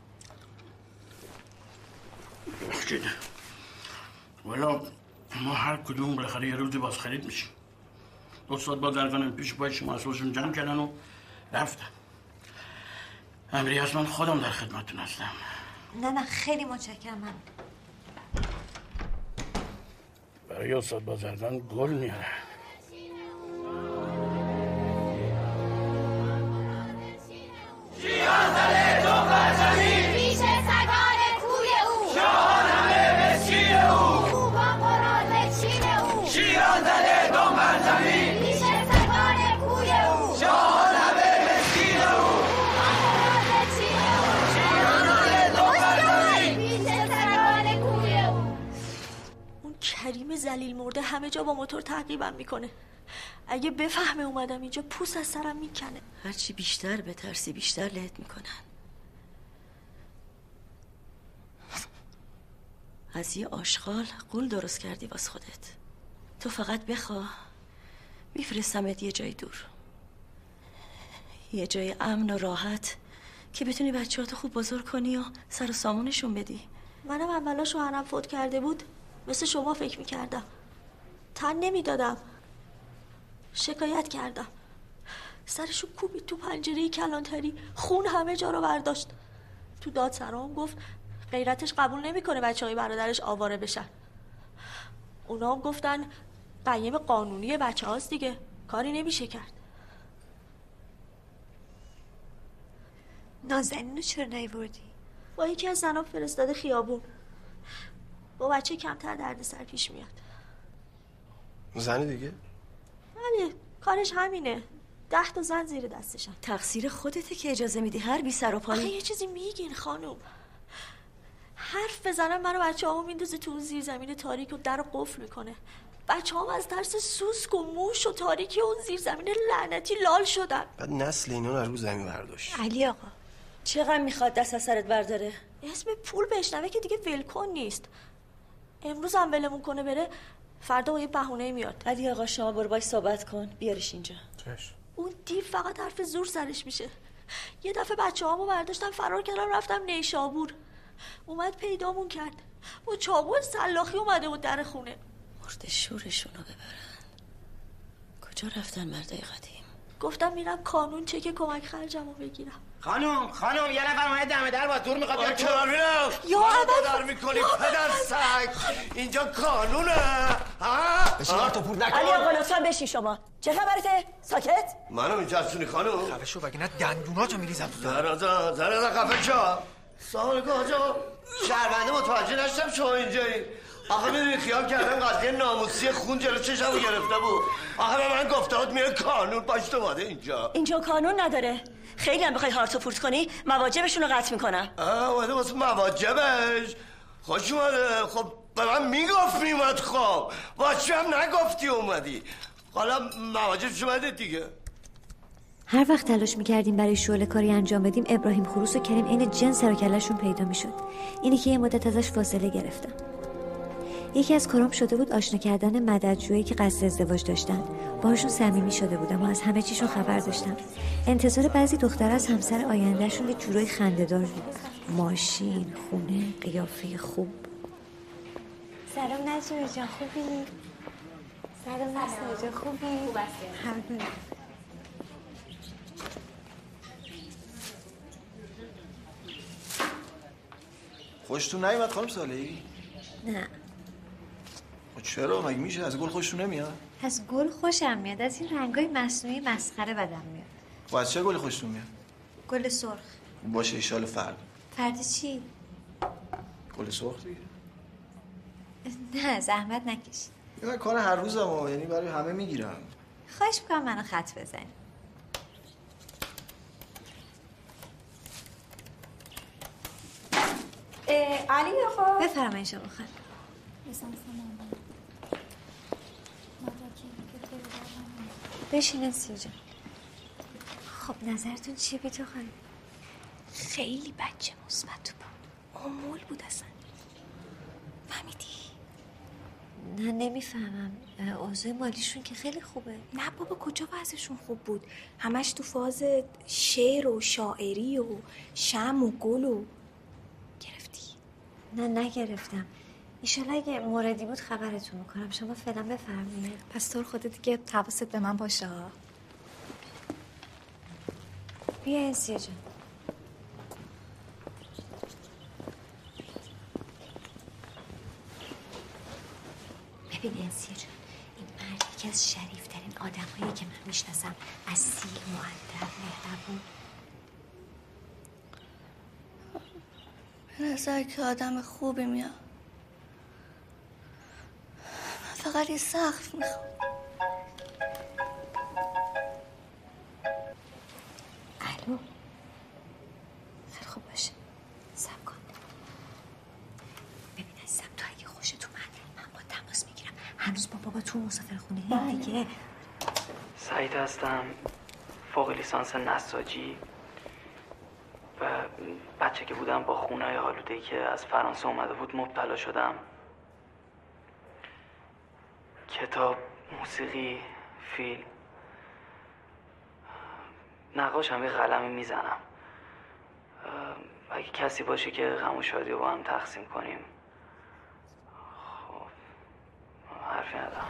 ببخشید. والا ما هر کدوم بالاخره یه روزی باز خرید میشیم. استاد بازرگان پیش پای شما اسباشون جمع کردن و رفتن. امری هست من خودم در خدمتتون هستم. نه خیلی متشکرم. من برای استاد بازرگان گل میاره. شیران زده دختر زمین پیش سگان کوی او شاهان همه به چین او خوبان پران به چین او شیران زده دختر زمین پیش سگان کوی او شاهان همه به چین او خوبان پران به چین او شیران زده دختر زمین پیش سگان کوی او. اون کریم ذلیل مرده همه جا با موتور تعقیبم میکنه. اگه بفهمه اومدم اینجا پوست از سرم میکنه. هرچی بیشتر بترسی بیشتر لهت میکنن. از یه آشغال غول درست کردی واس خودت. تو فقط بخوا میفرستمت یه جای دور، یه جای امن و راحت که بتونی بچه‌هاتو خوب بزرگ کنی و سر و سامونشون بدی. منم اولا شوهرم فوت کرده بود مثل شما فکر میکردم، تن نمیدادم، شکایت کردم، سرشو کوبید تو پنجره کلانتری، خون همه جا رو برداشت. تو دادسرام گفت غیرتش قبول نمیکنه بچه‌های برادرش آواره بشن. اونا هم گفتن قیم قانونی بچه هاست دیگه، کاری نمیشه کرد. نازنینو چرا نیوردی؟ با یکی از زنها فرستاده خیابون. با بچه کمتر دردسر پیش میاد. زن دیگه؟ بله کارش همینه. 10 تا زن زیر دستشن. تقصیر خودته که اجازه میدی هر بی سر و پایی. یه چیزی میگین خانم. حرف بزنم منو بچه‌هامو میندازه تو اون زیر زمین تاریک و درو قفل میکنه. بچه‌هام از ترس سوسک و موش و تاریکی اون زیر زمین لعنتی لال شدن. بعد نسل اینا رو زمین برداشت. علی آقا چقدر میخواد دست از سرت برداره؟ اسم پول بشنوه که دیگه ولکن نیست. امروز هم ولمون کنه بره، فردا با یه بهونه میاد. علی آقا شما برو باش صحبت کن، بیارش اینجا. چشم. اون دیو فقط حرف زور سرش میشه. یه دفعه بچه‌هامو برداشتم فرار کردم رفتم نیشابور. اومد پیدامون کرد. با چاقو سلاخی اومده بود در خونه. مرد شورشونو ببرن. کجا رفتن مردای قدیم؟ گفتم میرم کانون چک کمک خرجمو بگیرم. خانم یه نفر اومده دم در با دور میخواد بیاد. چرا میرم؟ یا اول میکنی پدر سگ. اینجا قانونه. ها؟ بشین تو پول نکن. علی آقا لطفاً بشین شما. چه خبرته؟ ساکت؟ منو اینجا هستونی خانم؟ خفه شو بگه نه دندوناتو میریزم تو زرازا خفه شو. سالک آجا شهرونده متوجه نشدم شما اینجایی. آخه میدونی خیال کردم قضیه ناموسی خون جلو چشمو گرفته بود. آخه به من گفته بود میره کانون پاشت اومده اینجا کانون نداره. خیلی هم بخوای هارتو پورت کنی مواجبشون رو قطع میکنم. اومده واسه مواجبش. خوش اومده. خب به من میگفت میومد. خب واسه هم نگفتی اومدی. حالا مواجبش اومده دیگه. هر وقت تلاش میکردیم برای شعله کاری انجام بدیم ابراهیم خروس و کریم عین جن سر و کله‌شون پیدا میشد. اینی که یه مدت ازش فاصله گرفتم. یکی از کارام شده بود آشنا کردن مددجویی که قصد ازدواج داشتن. باهاشون صمیمی شده بودم و از همه چیشون خبر داشتم. انتظار بعضی دخترها از همسر آیندهشون یه جورای خنده‌دار بود. ماشین، خونه، قیافه خوب. سلام نجمه جان، خوبی؟ سلام نجمه جان، خوبی؟ خوب هستی؟ خوشتون نیومد خانم صالحی؟ نه. چرا؟ مگه میشه؟ از گل خوشتون نمیاد؟ از گل خوشم میاد، از این رنگای مصنوعی مسخره بدم میاد. خب از چه گلی خوشتون میاد؟ گل سرخ. باشه ایشالا فردا. فردا چی؟ گل سرخ دیگه. نه زحمت نکش. من کار هر روزم یعنی برای همه میگیرم. خواهش میکنم منو خط بزنی. علی آقا بفرمایید شما خانم. بشین انسیه جان. خب نظرتون چیه بی تو خانم؟ خیلی بچه مثبت تو با آمول بود اصلا. فهمیدی؟ نه نمیفهمم. اوضاع مالیشون که خیلی خوبه. نه بابا کجا وضعشون خوب بود؟ همش تو فاز شعر و شاعری و شم و گل و گرفتی؟ نه نگرفتم. ایشالا اگه موردی بود خبرتون میکنم. شما فعلا بفرمایید. پس تو خودت دیگه حواست به من باشه. بیا انسیه جان. ببین انسیه جان، این مرد یکی از شریفترین آدم‌هایی که من میشناسم. اصیل، مؤدب، مهربون. به نظر که آدم خوبی میاد. من فقط یه سقف میخوام. الو خیلی خوب باشه. صبر کن. ببین عزیزم تو اگه خوشت اومد من با تماس میگیرم. هنوز با بابا تو مسافر خونه دیگه. سعید هستم، فوق لیسانس نساجی و بچه که بودم با خونه‌های آلوده‌ای که از فرانسه اومده بود مبتلا شدم. کتاب، موسیقی، فیلم، نقاشم، یه قلمی میزنم. اگه کسی باشه که غم و شادی رو با هم تقسیم کنیم. خب حرفی ندارم.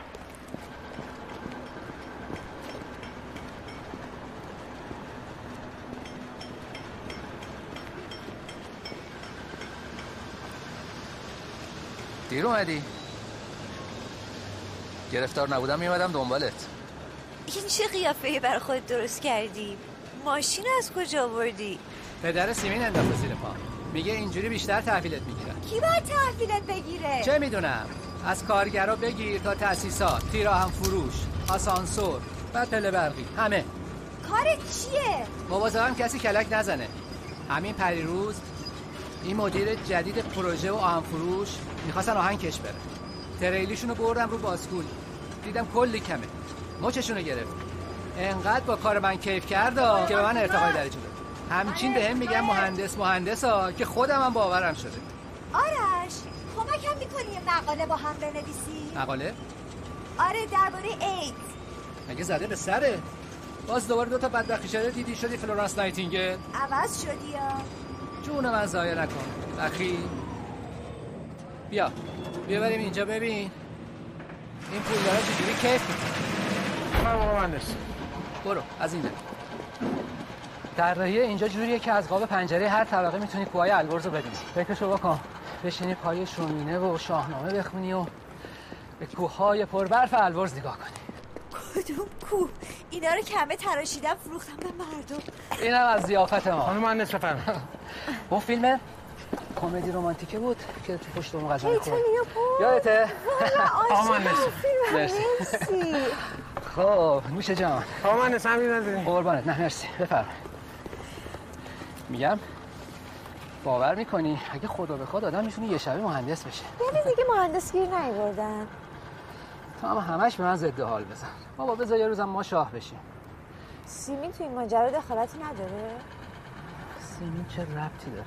دیر اومدی؟ گرفتار نبودم میومدم دنبالت. این چه قیافه‌ای برای خودت درست کردی؟ ماشین از کجا آوردی؟ پدر سیمین انداخته زیر پا. میگه اینجوری بیشتر تحویلت میگیرن. کی باید تحویلت بگیره؟ چه میدونم، از کارگرا بگیر تا تأسیسات، پیراهن فروش، آسانسور و پله برقی، همه. کارت چیه؟ مواظبم کسی کلک نزنه. همین پریروز این مدیر جدید پروژه و آهن فروش میخواستن آهن کش بره. تریلیشونو بردم رو باسکول، دیدم کلی کمه، مچشونو گرفت. انقدر با کار من کیف کرد که به من ارتقای درجه داد. همچین به هم میگن مهندسا که خودم هم باورم شده. آرش کمکم میکنی یه مقاله با هم بنویسی؟ مقاله؟ آره درباره ایدز. مگه زده به سره؟ باز دوباره دوتا بدبختی شده دیدی شدی فلورانس نایتینگل؟ عوض شدی یا؟ جون من ضایع نکن بخی. بیا بریم اینجا ببین این پولدارا چجوری کیف میکنن. من موقع مهندس. برو از اینجا. طراحی اینجا جوریه که از قاب پنجره هر طبقه میتونی کوههای البرز رو ببینی. فکرشو بکن بشینی پای شومینه و شاهنامه بخونی و به کوههای پربرف البرز نگاه کنی. کدوم کوه؟ اینا رو کمه تراشیدم فروختم به مردم. اینم از ضیافت ما. خانم مهندس بفرمایید. اون فیلم کمدی رمانتیکه بود که تو پشت اون قضا می‌خورد. بود. یادته؟ آقا مهندس. مرسی. خب نوش جان. آقا مهندس همین نداریم. قربانت. نه مرسی. بفرمایید. میگم باور میکنی اگه خدا بخواد آدم میتونه یه شبه مهندس بشه. یعنی دیگه مهندس گیر نیوردن. تو هم همش به من ضد حال بزن. بابا بذار یه روزم ما شاه بشیم. سیمین تو این ماجرا دخالتی نداره؟ سیمین چه ربطی داره؟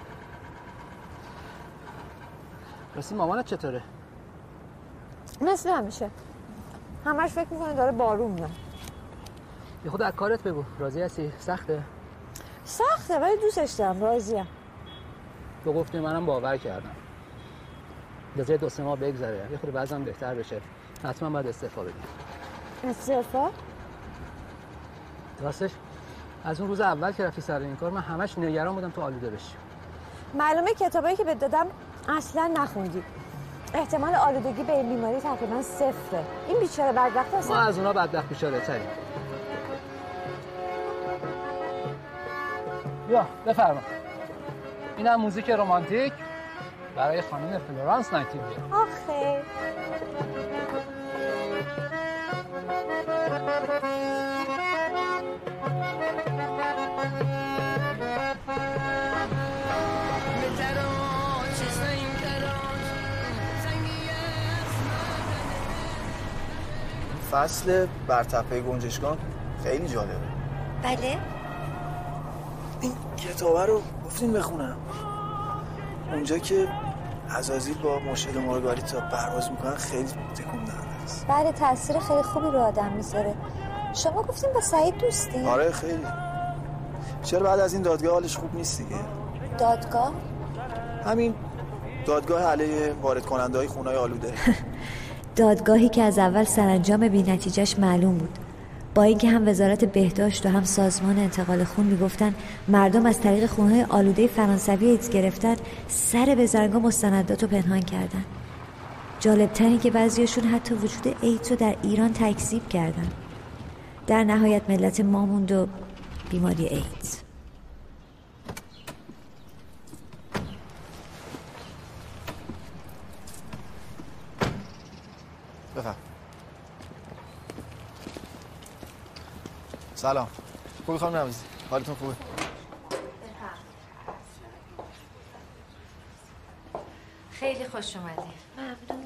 راستی مامانت چطوره؟ مثل همیشه. همش فکر میکنه داره بارون میاد. یه خود از کارت بگو. راضی هستی؟ سخته؟ سخته ولی دوستش دارم. راضیم. تو گفتی منم باور کردم. بذار 2-3 ماه بگذره. یه خود وضعم بهتر بشه. حتما باید استعفا بدی. استعفا؟ راستش از اون روز اول که رفتی سر این کار من همش نگران بودم تو آلوده بشی. معلومه کتابایی که بهت دادم اصلا نخوندی. احتمال آلودگی به این بیماری تقریبا 0. این بیچاره بدبخت اصلا ما از اونا بدبخت بیچاره تری. یا بفرما. اینم موزیک رمانتیک برای خانم فلورانس نایتینگل. آخه فصل بر تپه گنجشکان خیلی جالبه. بله؟ این کتابه رو گفتین بخونم. اونجا که عزازیل با مرشد مارگاریتا پرواز میکنن خیلی تکون دهنده است. بله، تاثیر خیلی خوبی رو آدم میذاره. شما گفتین با سعید دوستی؟ آره خیلی. چرا بعد از این دادگاه حالش خوب نیست دیگه؟ دادگاه؟ همین دادگاه علیه وارد کننده های خونه‌های آلوده. دادگاهی که از اول سرانجام بی‌نتیجه‌اش معلوم بود. با اینکه هم وزارت بهداشت و هم سازمان انتقال خون میگفتن مردم از طریق خونه‌های آلوده فرانسوی ایدز گرفتن، سر بزرگا مستندات رو پنهان کردن. جالب‌تره که بعضیاشون حتی وجود ایدز رو در ایران تکذیب کردن. در نهایت ملت ما موند و بیماری ایدز. بفهم. سلام. خوبی خانم نوازی؟ حالتون خوبه؟ خیلی خوش اومدی. ممنون.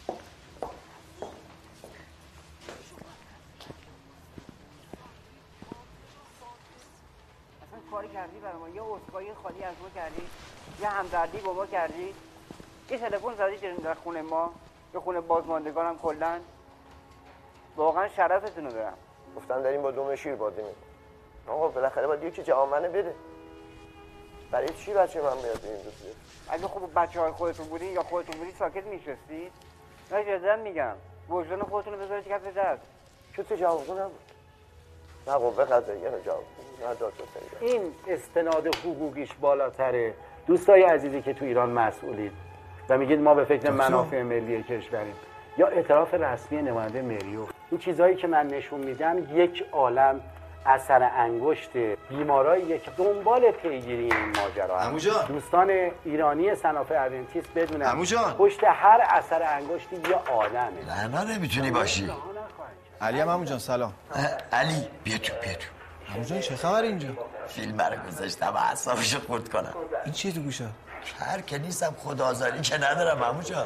اصلا کاری کردی برای ما؟ یه عذرخواهی خالی از ما کردی؟ یه همدردی با ما کردی؟ یه تلفن زدی در خونه ما؟ یه خونه بازماندگانم کلن؟ واقعا شرفتون رو دارم. گفتن داریم با دوم شیر بازی میکنیم. آقا بالاخره باید یکی جامنه بده. برای چی بچه من بیاد این دوست؟ اگه خوب بچه‌های خودتون بودین یا خودتون بودین ساکت میشستید؟ نه اجازه میگم. وجدان خودتون رو بذارید کف دست. چطور جوابگو نبود؟ نه قوه قضاییه نه جوابگو نه دادگستری. این استناد حقوقیش بالاتره. دوستای عزیزی که تو ایران مسئولید و میگید ما به فکر منافع ملی کشوریم، یا اعتراف رسمی نماینده مریو، این چیزهایی که من نشون میدم یک عالم اثر انگشت بیمارایی که دنبال پیگیری این ماجرا هستند. دوستان ایرانی صنافع ادونتیست بدونن پشت هر اثر انگشتی یه آدمه. نه نمیتونی باشی. علی هم جان سلام. علی بیا تو. جان چه خبر اینجا؟ فیلم رو گذاشتم اعصابشو خورد کنم. این چیه تو گوشه؟ هر که نیستم خدازاری که ندارم عمو جان.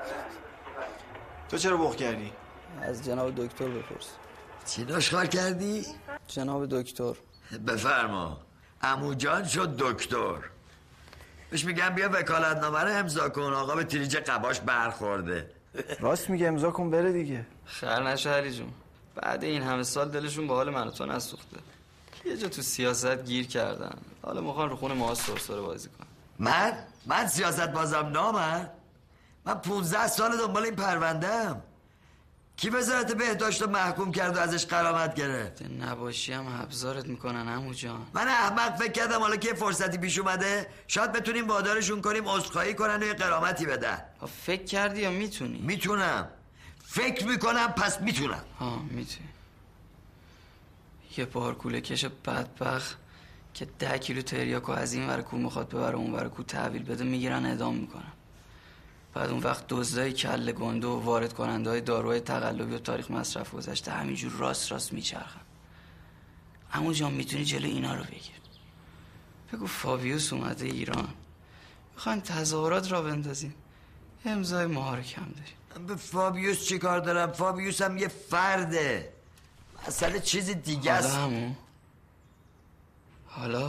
تو چرا بخ کردی؟ از جناب دکتر بپرس. چی دشخار کردی؟ جناب دکتر. بفرما. عمو جان شد دکتر. بهش میگم بیا وکالتنامه رو امضا کن، آقا به تریج قباش برخورده. راست میگه امضا کن بره دیگه. خیر نشه علی جون. بعد این همه سال دلشون به حال من و تو نسوخته. یه جا تو سیاست گیر کردن، حالا میخوان رو خون ما سرسره بازی کن. من سیاست بازم نامم. من 15 سال دنبال این پرونده‌ام. کی وزارت بهداشت رو محکوم کرد و ازش غرامت گرفت؟ نباشی هم ابزارت میکنن عمو جان. من احمق فکر کردم حالا که فرصتی پیش اومده شاید بتونیم وادارشون کنیم عذرخواهی کنن و یه غرامتی بدن. فکر کردی یا میتونی؟ میتونم. فکر میکنم پس میتونم. میتونی. یه پارکوله کش بدبخت که 10 کیلو تریاکو از این ور کو میخواد ببره اون ور کو تحویل بده میگیرن اعدام میکنن. بعد اون وقت دزدای کله گنده و وارد کننده های داروهای تقلبی و تاریخ مصرف گذشته همینجور راست میچرخن. عمو جان میتونی جلو اینا رو بگیر. بگو فابیوس اومده ایران، میخواین تظاهرات را بندازین، امضای ماها رو کم داریم. من به فابیوس چی کار دارم؟ فابیوس هم یه فرده، مسئله چیز دیگه است. حالا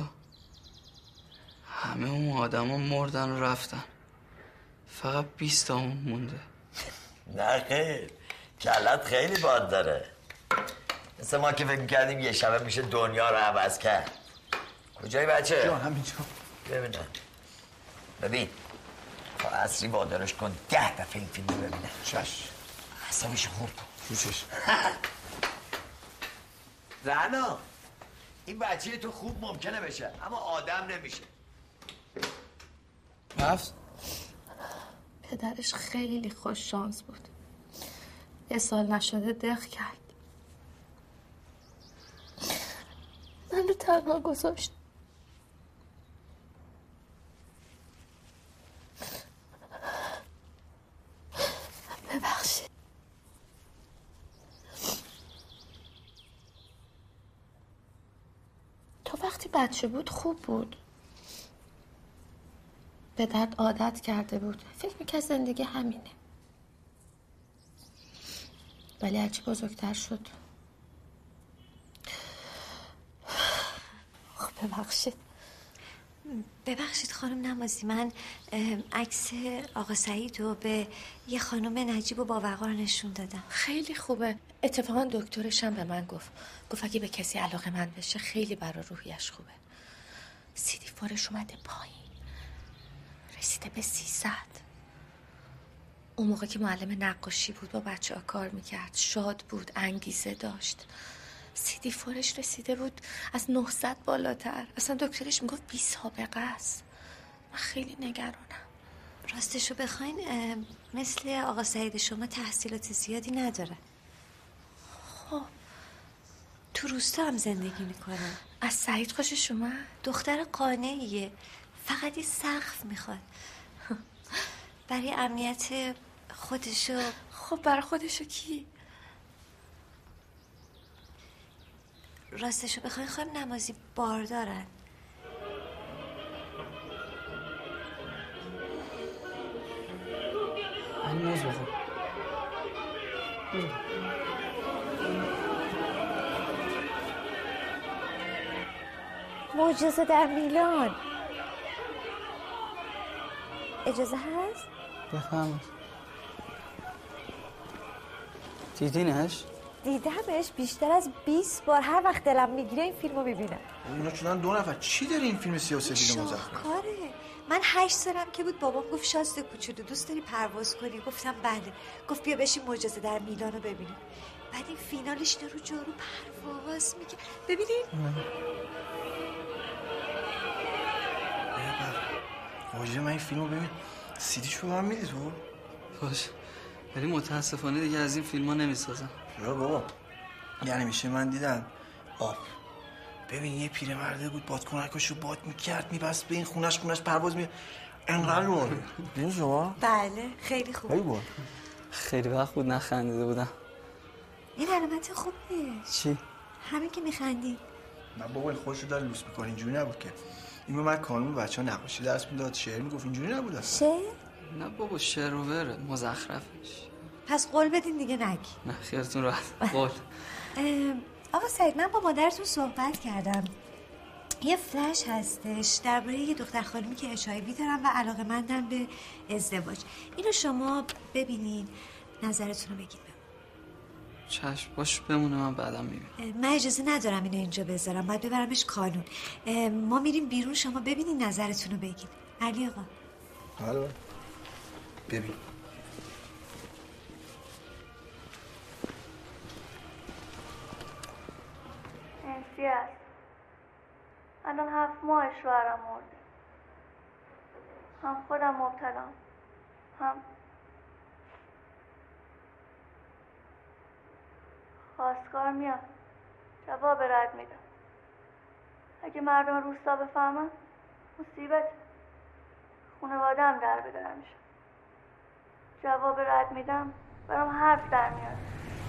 همه اون آدم ها مردن و رفتن، فقط 20 تامون مونده. نه خیر، کلت خیلی باد داره. مثل ما که فکر می‌کردیم یه شبه میشه دنیا رو عوض کرد. کجایی بچه؟ جا همینجا. ببینم. ببین تا عصری وادارش کن 10 دفعه این فیلم رو ببینه. چش. حسابش خوب کن. چش. رعنا این بچه تو خوب ممکنه بشه اما آدم نمیشه. رفت؟ پدرش خیلی خوش شانس بود. یه سال نشده دق کرد. من رو تنها گذاشت. ببخشید. تو وقتی بچه بود خوب بود. به درد عادت کرده بود. فکر می‌کرد زندگی همینه. ولی هرچی بزرگتر شد. خب ببخشید خانم نمازی، من عکس آقا سعید رو به یه خانم نجیب و با وقار نشون دادم. خیلی خوبه. اتفاقا دکترشم به من گفت اگه به کسی علاقه من بشه خیلی برای روحیش خوبه. CD فارش اومده پایین، رسیده به 300. اون موقع که معلم نقاشی بود با بچه ها کار میکرد، شاد بود، انگیزه داشت. CD فارش رسیده بود از 900 بالاتر. اصلا دکترش میگفت 20 سابقه است. من خیلی نگرانم. راستشو بخواین مثل آقا سعید شما تحصیلات زیادی نداره. خب تو روستا هم زندگی میکنه. از سعید خوشش اومد؟ دختر قانعیه، فقط یه سقف میخواد برای امنیت خودشو. خب برای خودشو کی؟ راستشو بخواین خانم نمازی باردارن. این موز بخور. معجزه در میلان. اجازه هست؟ بفهمید. دیدینش؟ دیدمش بیشتر از 20 بار. هر وقت دلم میگیره این فیلمو ببینم. اینا شدن 2 نفر. چی داری این فیلم سیاسی مزخرف؟ شاهکاره. من 8 سالم که بود بابام گفت شازده کوچولو دوست داری پرواز کنی؟ گفتم بله. گفت بیا بشین معجزه در میلانو ببینیم. بعد این فینالش رو جارو پرواز میگه. ببینین واجه من این فیلمو ببین. سیدیش رو من میدی تو؟ باشه ولی متاسفانه دیگه از این فیلم ها نمیسازم. چرا بابا؟ یعنی میشه من دیدم آب ببین یه پیرمرده بود بادکنکاشو باد میکرد میبست به این خونش پرواز می انقدر رو دیدین شما؟ بله خیلی خوب. خیلی وقت بود نخندیده بودم. این علامت خوبیه. چی؟ همین که میخندی. من بابا این خودشو داره لوس میکنه. اینجوری نبود که. این من کانون بچه ها نقاشی درس میداد، شعر میگفت. اینجوری نبود اصلا. شعر؟ نه بابا شعر رو بره مزخرفش. پس قول بدین دیگه نگی. نه خیالتون راحت. قول. آقا سعید من با مادرتون صحبت کردم. یه فلش هستش درباره یه دختر خانمی که HIV دارن و علاقه‌مندن به ازدواج. اینو شما ببینین نظرتون رو بگید. چشم باش بمونه من بعدم میبینم. من اجازه ندارم اینو اینجا بذارم، باید ببرمش کانون. ما میریم بیرون شما ببینین نظرتون رو بگید. علی آقا حالا ببین انسی است. الان 7 ماه شوهرم مرده. هم خودم مبتلام هم خواستگار میاد جواب رد میدم. اگه مردم روستا بفهمن مصیبت. خانواده هم در بدر میشه. جواب رد میدم برام حرف در میاد.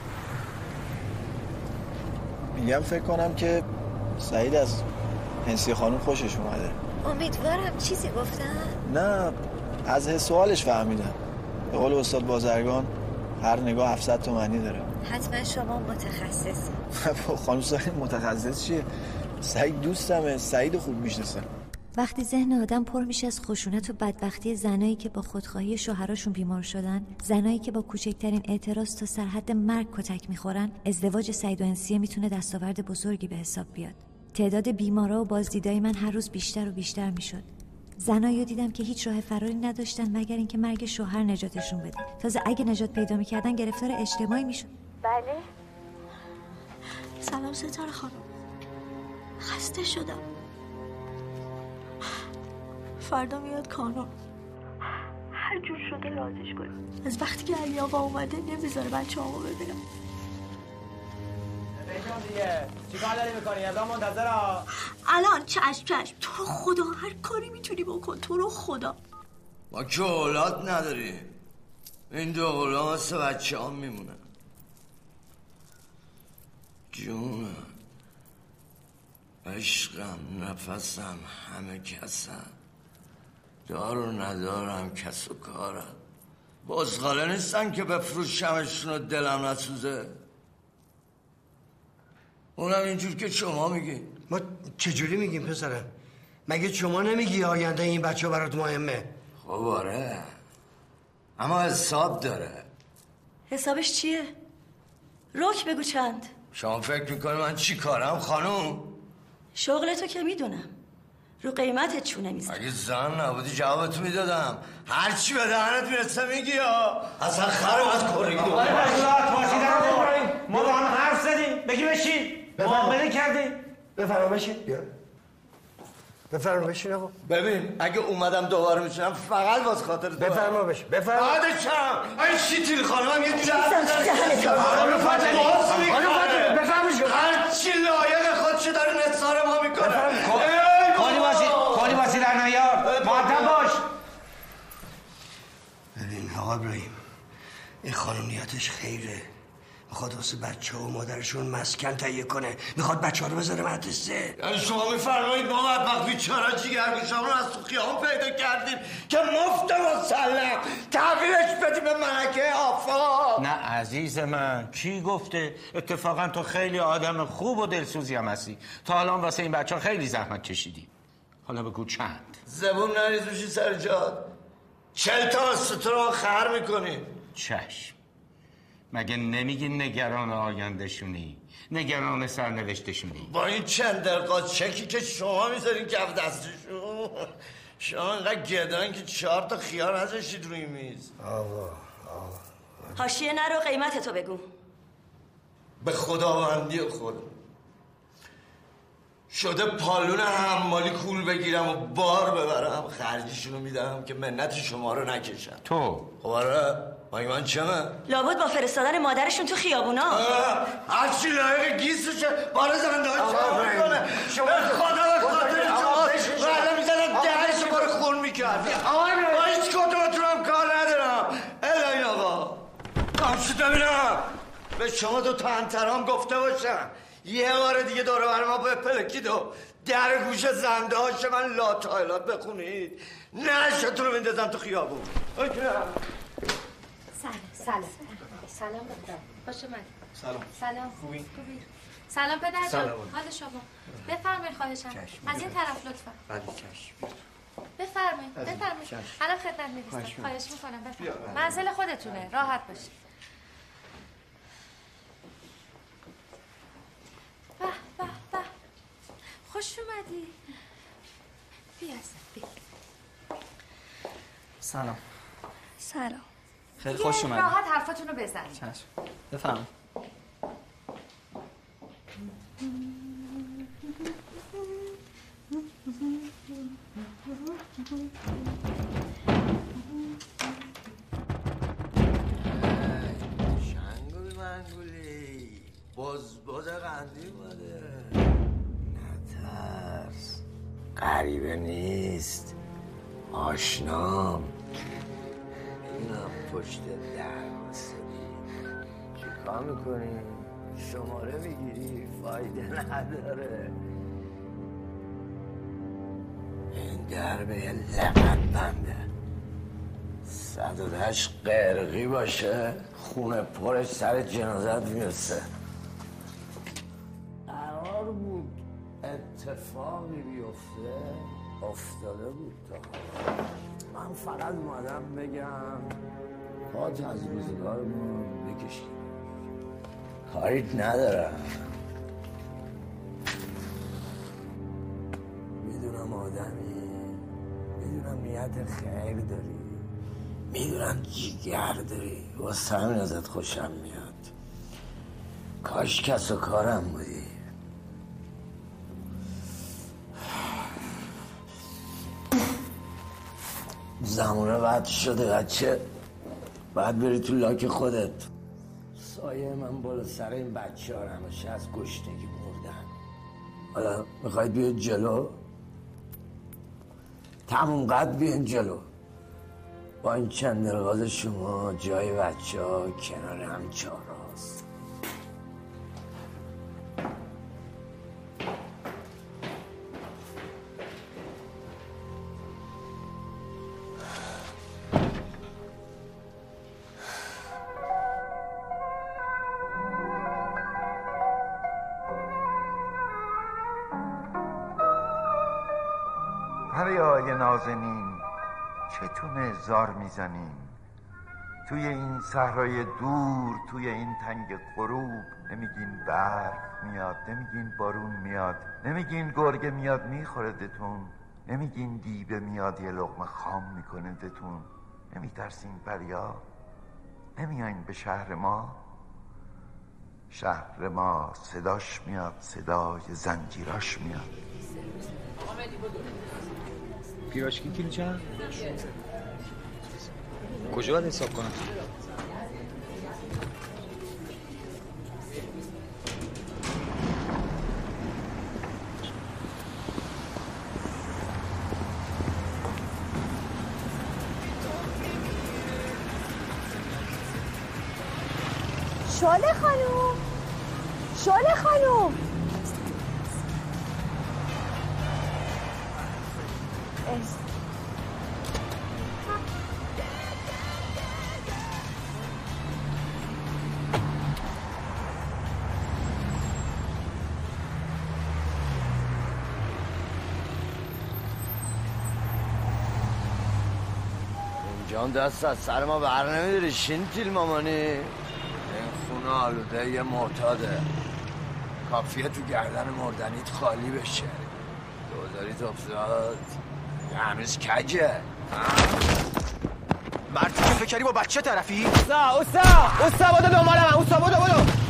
میگم فکر کنم که سعید از انسی خانم خوشش اومده. امیدوارم. چیزی گفتم؟ نه از حس و حالش فهمیدم. به قول استاد بازرگان هر نگاه 700 تومانی داره. حتما شما متخصصی. خانم سعید متخصص چیه؟ سعید دوستمه. سعید خوب میشناسم. وقتی ذهن آدم پر میشه از خشونت و بدبختی زنایی که با خودخواهی شوهراشون بیمار شدن، زنایی که با کوچکترین اعتراض تا سرحد مرگ کتک میخورن، ازدواج سعید و انسیه میتونه دستاورد بزرگی به حساب بیاد. تعداد بیمارا و بازدیدای من هر روز بیشتر و بیشتر میشد. زنایی رو دیدم که هیچ راه فراری نداشتن مگر اینکه مرگ شوهر نجاتشون بده. تازه اگه نجات پیدا میکردن گرفتار اجتماعی میشد. بله. سلام ستاره خانم. خسته شدم. فردا میاد کانون. هر جور شده رازش کنیم. از وقتی که علی آقا اومده نمیذاره بچه هامو ببینم. بشم دیگه چی کار داری میکنی؟ ازا منتظرم. الان چشم تو رو خدا هر کاری میتونی بکن. تو رو خدا. ما که اولاد نداریم. این 2 غلام مثل بچه هم میمونن. جونم عشقم نفسم همه کسم. دار و ندارم کس و کارم. بزغاله نیستن که بفروشمشون و دلم نسوزه. اونم اینجور که شما میگین. ما چجوری میگیم پسرم؟ مگه شما نمیگی آینده این بچه برات مهمه؟ خب آره، اما حساب داره. حسابش چیه؟ رک بگو چند. شما فکر میکنی من چی کارم خانوم؟ شغلتو که میدونم، رو قیمتت چونه میزنم. اگه زن نبودی جوابتو میدادم. هرچی به دهنت میرسه میگی یا اصلا خرم از کاری ما با هم حرف زدیم. بگی بشین. معامله کردیم. بفرما بشین. بیا بفرما بشین آقا. ببین اگه اومدم دوباره میشنم فقط باز خاطر تو. بفرما بشین. بفرما. بعدشم این شیطیل خانمم یه جوری حرف میزنه. خانم فاطمه بفرمایید. هر چی لایق خودشو داره نثار ما میکنه. کاری باسی در نیار. مؤدب باش. ببین آقا ابراهیم، این خانم نیتش خیره. میخواد واسه بچه و مادرشون مسکن تهیه کنه. میخواد بچه ها رو بذاره مدرسه. یعنی شما میفرمایید ما بدبخت بیچاره جیگرگوشمون رو از تو خیابون پیدا کردیم که مفت مسلم تحویلش بدیم به ملکه آفاق. نه عزیز من، کی گفته؟ اتفاقا تو خیلی آدم خوب و دلسوزی هم هستی. تا الان واسه این بچه ها خیلی زحمت کشیدی. حالا بگو چند؟ زبون نریز بشی سر جاد. 40 تا ستون خر میکنی. چشم. مگه نمیگی نگران آیندهشونی؟ نگران سرنوشتشونی؟ با این چندرقات چکی که شما میذارین کف دستشون، شما اینقدر گردن که 4 تا خیار نذاشتید روی میز. حاشیه نرو، قیمتتو بگو. به خداوندی خود شده پالون حمالی کول بگیرم و بار ببرم، خرجشونو میدم که منت شما رو نکشم. تو؟ خب آره، مگه من چمه؟ لابد با فرستادن مادرشون تو خیابونا. هرچی لایق گیسشه بار زنده ها شما میکنه. به خدا به خاطر شما بعدا میزنم دهش ما رو خون میکرد. با هیچ کدومتونم کار ندارم الا این آقا. کامشید ببینم به شما دو تا انترام گفته باشم یه بار دیگه دوره برای ما به پلکید و در گوش زنده هاش من لاتایلات بخونید نشتون رو بندازم تو خیابون. سلام دکتر. خوش اومدید. سلام. خوبی؟ سلام پدر جان. سلام. حال شما؟ بفرمایید خواهشم. از این طرف لطفا. بله چشم. بفرمایید. الان خدمت می‌رسم. خواهش می‌کنم بفرمایید. منزل خودتونه. راحت باشید. به. خوش اومدی. بیا. سلام. خیلی دیگه خوش اومدی. راحت حرفاتونو بزنید. چشم. بفهم. شنگول منگولی باز قندی اومده. نترس، غریبه نیست، آشنام. اینم پشت در واسدی چی کار میکنی؟ شماره میگیری؟ فایده نداره. این در به یه لغت بنده 108 قرقی باشه خونه پرش سر جنازت میرسه. قرار بود اتفاقی بیفته افتاده بود تا من فقط اومدم بگم پات از روزگارمون بکشیم. کاریت ندارم. میدونم آدمی، میدونم نیت خیر داری، میدونم جیگر داری، واسه همین ازت خوشم میاد. کاش کس و کارم بودی. زمونه بد شده بچه، باید بری تو لاک خودت. سایه من بالا سر این بچه ها همشه از گشنگی مردن. حالا میخواید بیاید جلو؟ تموم قد بیاین جلو. با این چندرغاز شما جای بچه ها کنار هم چهارهاست. پریای نازنین چتونه زار میزنین توی این صحرای دور، توی این تنگ غروب. نمیگین برف میاد، نمیگین بارون میاد، نمیگین گرگه میاد میخوردتون، نمیگین دیبه میاد یه لقمه خام میکندتون. نمیترسین پریا؟ نمیاین به شهر ما؟ شهر ما صداش میاد، صدای زنجیراش میاد. پیراشکی کیلو چند؟ کجا باید حساب کنم؟ شعله خانوم، شعله خانوم. جان دست از سر ما بر نمیداری شینتیل مامانی. این خونه آلوده یه معتاده، کافیه تو گردن مردنیت خالی بشه. دوزاریت افتاد هنوز کجه. مرتی که فکری با بچه طرفی؟ اوستا بودو دنبال من. اوستا بودو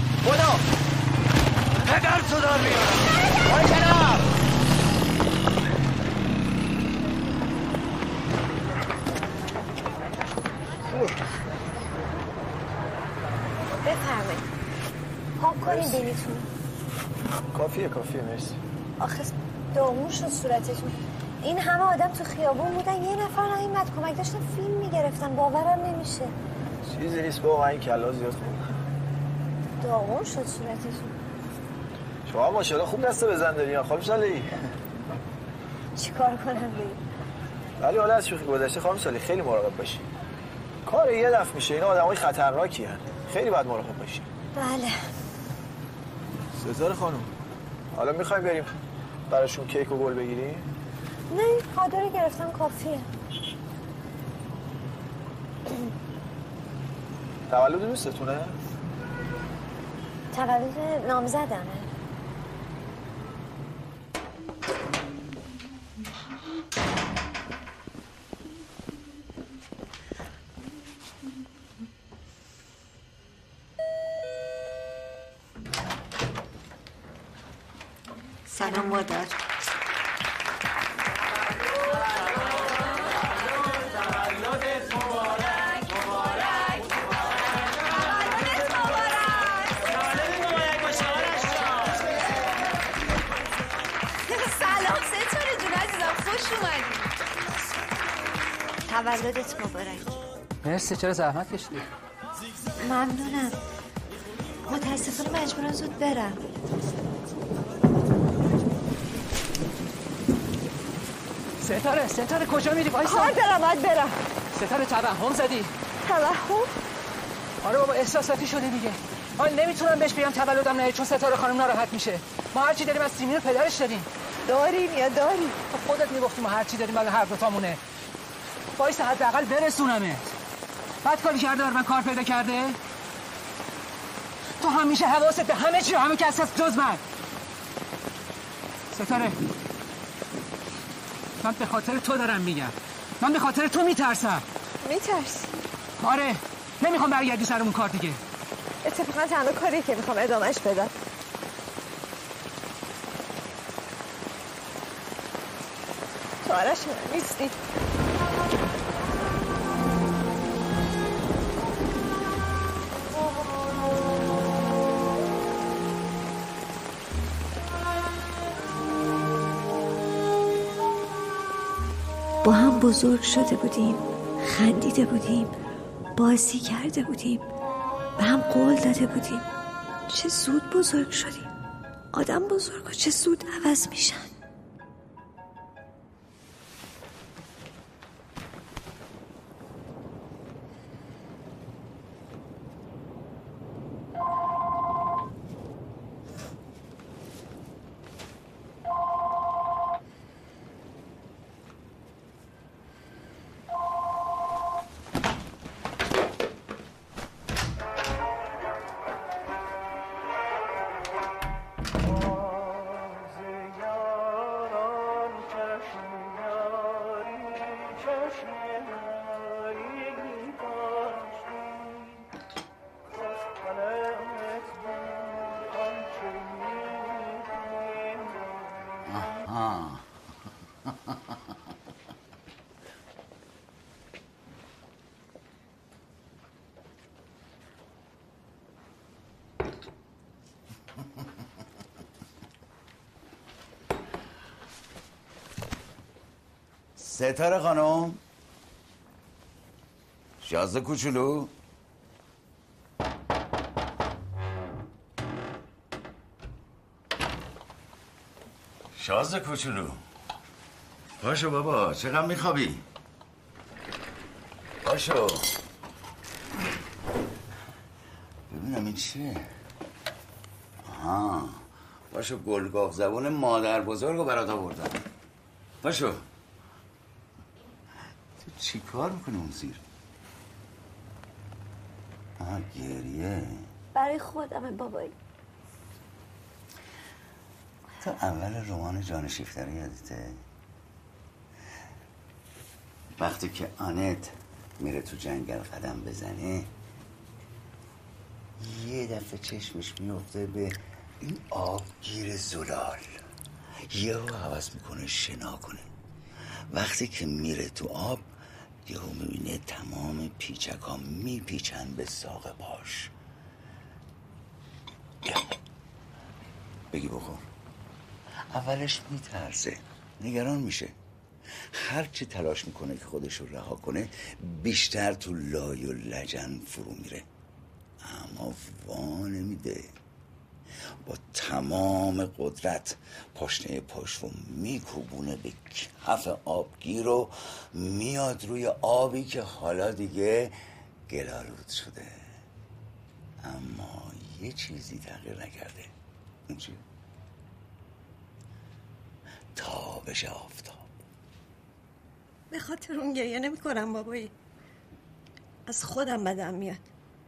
پدر تو دار میارم. آی جناب بفرمایید پاک کنید بینیتون. کافیه مرسی. آخه داغون شد صورتتون. این همه آدم تو خیابون بودن، یه نفر نیومد کمک، داشتن فیلم میگرفتن. باورم نمیشه. چیزی نیست بابا، این کلا زیاد خوب. داغون شد صورتتون. شما ماشاءالله خوب دسته بزن داری یا خانم صالحی؟ چیکار کنم بگیم؟ ولی حالا از شوخی گذشته خانم صالحی خیلی مراقب باشی. کار یه دفعه میشه، اینا آدمای خطرناکی هستن. خیلی باید مراقب باشی. بله. ستاره خانم حالا میخوایم بریم براشون کیک و گل بگیریم؟ نه کادو رو گرفتم کافیه. تولد دوستتونه؟ تولد نامزدمه. سلام مادر. تولدت مبارک. مرسی. چرا زحمت کشیدی؟ ممنونم. متاسفانه مجبورم زود برم. ستاره کجا میری؟ وایسا. کار دارم باید برم. ستاره توهم زدی. توهم؟ آره بابا احساساتی شده دیگه. من نمیتونم بهش بگم تولدم نه، چون ستاره خانم ناراحت میشه. ما هرچی داریم از سیمین و پدرش داریم. داریم یا داریم؟ خودت میگفتی ما هرچی داریم برای هر دو تامونه. وایسا حداقل برسونمت. بعد کاری کرده بر من کار پیدا کرده؟ تو همیشه حواست به همه چی و همه کس هست جز من. ستاره من به خاطر تو دارم میگم. من به خاطر تو میترسم. میترسی؟ آره نمیخوام برگردی سر اون کار دیگه. اتفاقا تنها کاری که میخوام ادامهش بدم. تو آرش من نیستی. با هم بزرگ شده بودیم، خندیده بودیم، بازی کرده بودیم، به هم قول داده بودیم. چه زود بزرگ شدیم. آدم بزرگا چه زود عوض میشن. آها. ستاره خانم، شازده کوچولو، شازده کوچولو، پاشو بابا، چقدر میخوابی؟ پاشو ببینم این چیه. آها، پاشو، گلگاف زبون مادر بزرگو برات آوردم. پاشو. تو چی کار میکنی اون زیر؟ آها، گریه برای خودمه بابایی. تو اول رمان جان شیفتری یادته؟ وقتی که آنت میره تو جنگل قدم بزنه، یه دفعه چشمش میفته به این آبگیر زلال، یهو حوض میکنه شنا کنه. وقتی که میره تو آب، یهو میبینه تمام پیچک ها میپیچن به ساق پاش. بگی بخور. اولش میترسه، نگران میشه. هرچی تلاش میکنه که خودش رو رها کنه، بیشتر تو لای و لجن فرو میره. اما وا نمیده، با تمام قدرت پاشنه پاش رو میکوبونه به کف آبگیر و میاد روی آبی که حالا دیگه گلالود شده. اما یه چیزی تغییر نکرده. اون چیه؟ تابش آفتاب. به خاطر اون گریه نمی کنم بابایی، از خودم بدم میاد.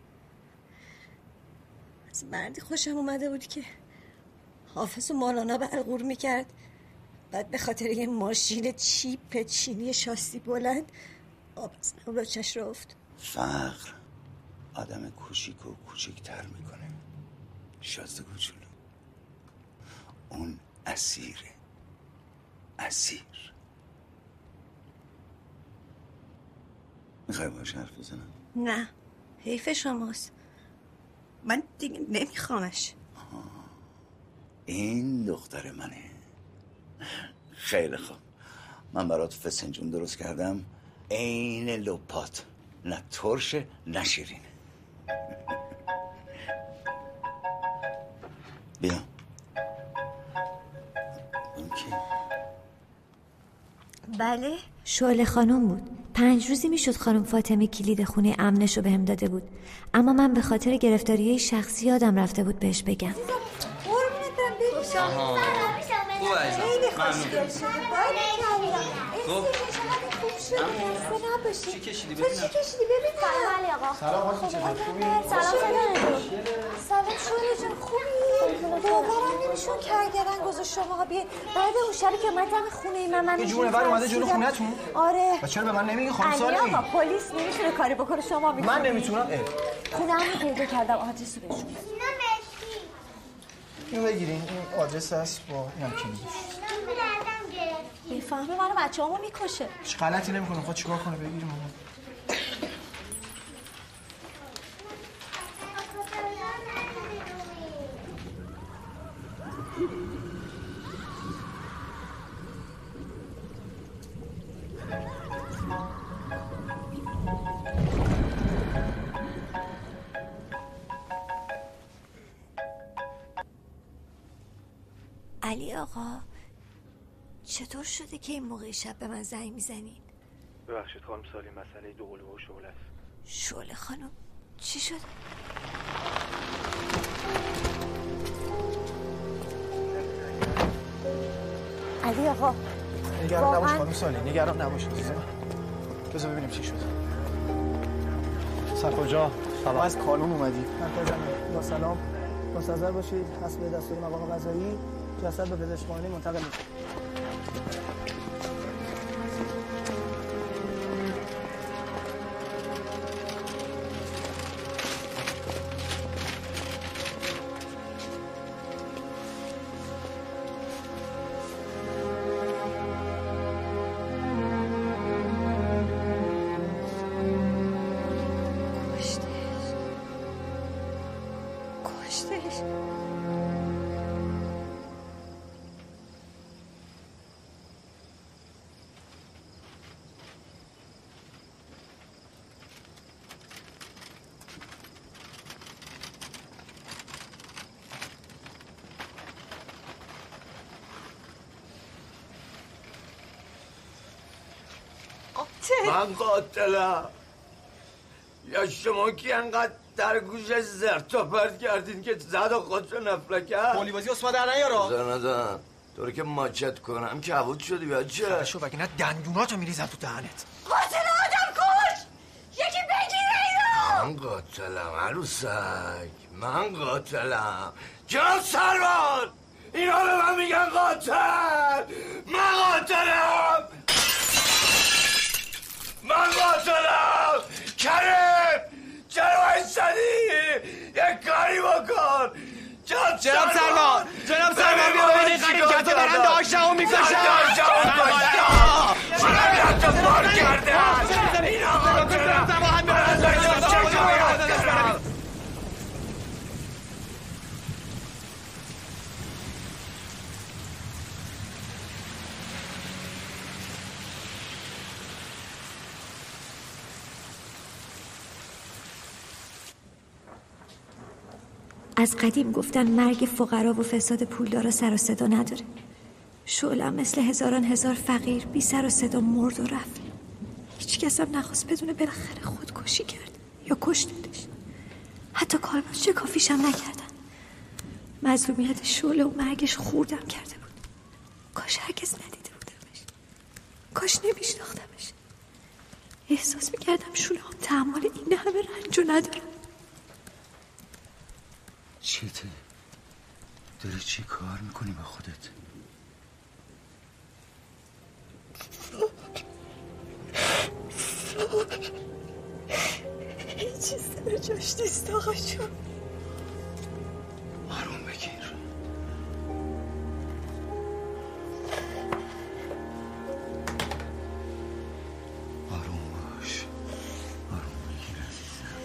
از مردی خوشم اومده بود که حافظ و مولانا برقور میکرد، بعد به خاطر یه ماشین چیپ چینی شاسی بلند آب از نولاچش رفت. فقر آدم کوچیک و کوچیکتر میکنه. شازده کوچولو، اون اسیره، اسیر. میخوای باش حرف بزنم؟ نه، حیف شماست، من دیگه نمیخوامش. این دختر منه. خیلی خوب، من برات فسنجون درست کردم، عین لپات، نه ترشه نه شیرینه. بیا. اون کی؟ بله، شعله خانم بود. 5 روزی میشد خانم فاطمه کلید خونه امنش رو بهم داده بود، اما من به خاطر گرفتاری شخصی یادم رفته بود بهش بگم. خیلی خوشگل شده. چی کشیدی ببینم؟ چی کشیدی ببینم؟ سلام علی آقا. سلام خانم چطوری؟ سلام شوره جون، خوبی؟ باورم نمیشون کرگرن گذاشت شما بیاین بعد اون شبی که اومدم خونه من یه جونه ور اومده جلو خونه‌تون؟ آره. و چرا به من نمیگی خانم سالمی؟ علی آقا پلیس نمیتونه کاری بکنه، شما میتونی. من نمیتونم. خونه همون پیدا کردم، آدرس رو بهشون بده. اینو بگیرین، این آدرس هست با اینم کلیدش. میفهمه منو بچه‌هامو میکشه. هیچ غلطی نمیکنه، خود چیکار کنه؟ بگیریم اون. علی آقا، چطور شده که این موقع شب به من زنگ میزنین؟ ببخشید خانم سالی، مسئله دوقلوه و شعله است. شعله خانم چی شده؟ علی آقا نگران نباش خانم سالی، نگران نباش عزیزم. بذار ببینیم چی شد. سرکار جا، سلام. از کالون اومدی. با سلام، منتظر باشید. حسب دستور مقام قضایی جسد به پزشکخانه منتقل میشه. من قاتلم یا شما که انقدر در گوش زرت و پرت کردین که زد و خودشو نفله کرد قولی بازی اسما در نیارا بزر ندن طوری که ماچت کنم کبود شدی بچه شو بگی نه دندوناتو میریزم تو دهنت قاتل آدم کش یکی بگیره اینو من قاتلم عروسک من قاتلم جناب سروان اینا به من میگن قاتل من قاتلم کریم چرا ایستادی یک کاری بکن جناب سروان بیا ببینید حقیقتو دارن داشتمو میکشن منم یادتو بار کردن اینا قاتلم من داشتم شکایت کنم از قدیم گفتن مرگ فقرا و فساد پولدارا سر و صدا نداره. شعله‌ام مثل هزاران هزار فقیر بی سر و صدا مرد و رفت. هیچ کس هم نخواست بدونه بالاخره خودکشی کرد یا کشتش. حتی کارباز شکافیش هم نکردن. مظلومیت شعله و مرگش خوردم کرده بود. کاش هرگز ندیده بودمش. کاش نمیشناختمش. احساس میکردم شعله هم تحمل این همه رنجو ندارم. چیته؟ داری چی کار میکنی با خودت؟ هیچ چیز سر جاش نیست آقا جون. آروم بگیر. آروم باش. آروم بگیر عزیزم.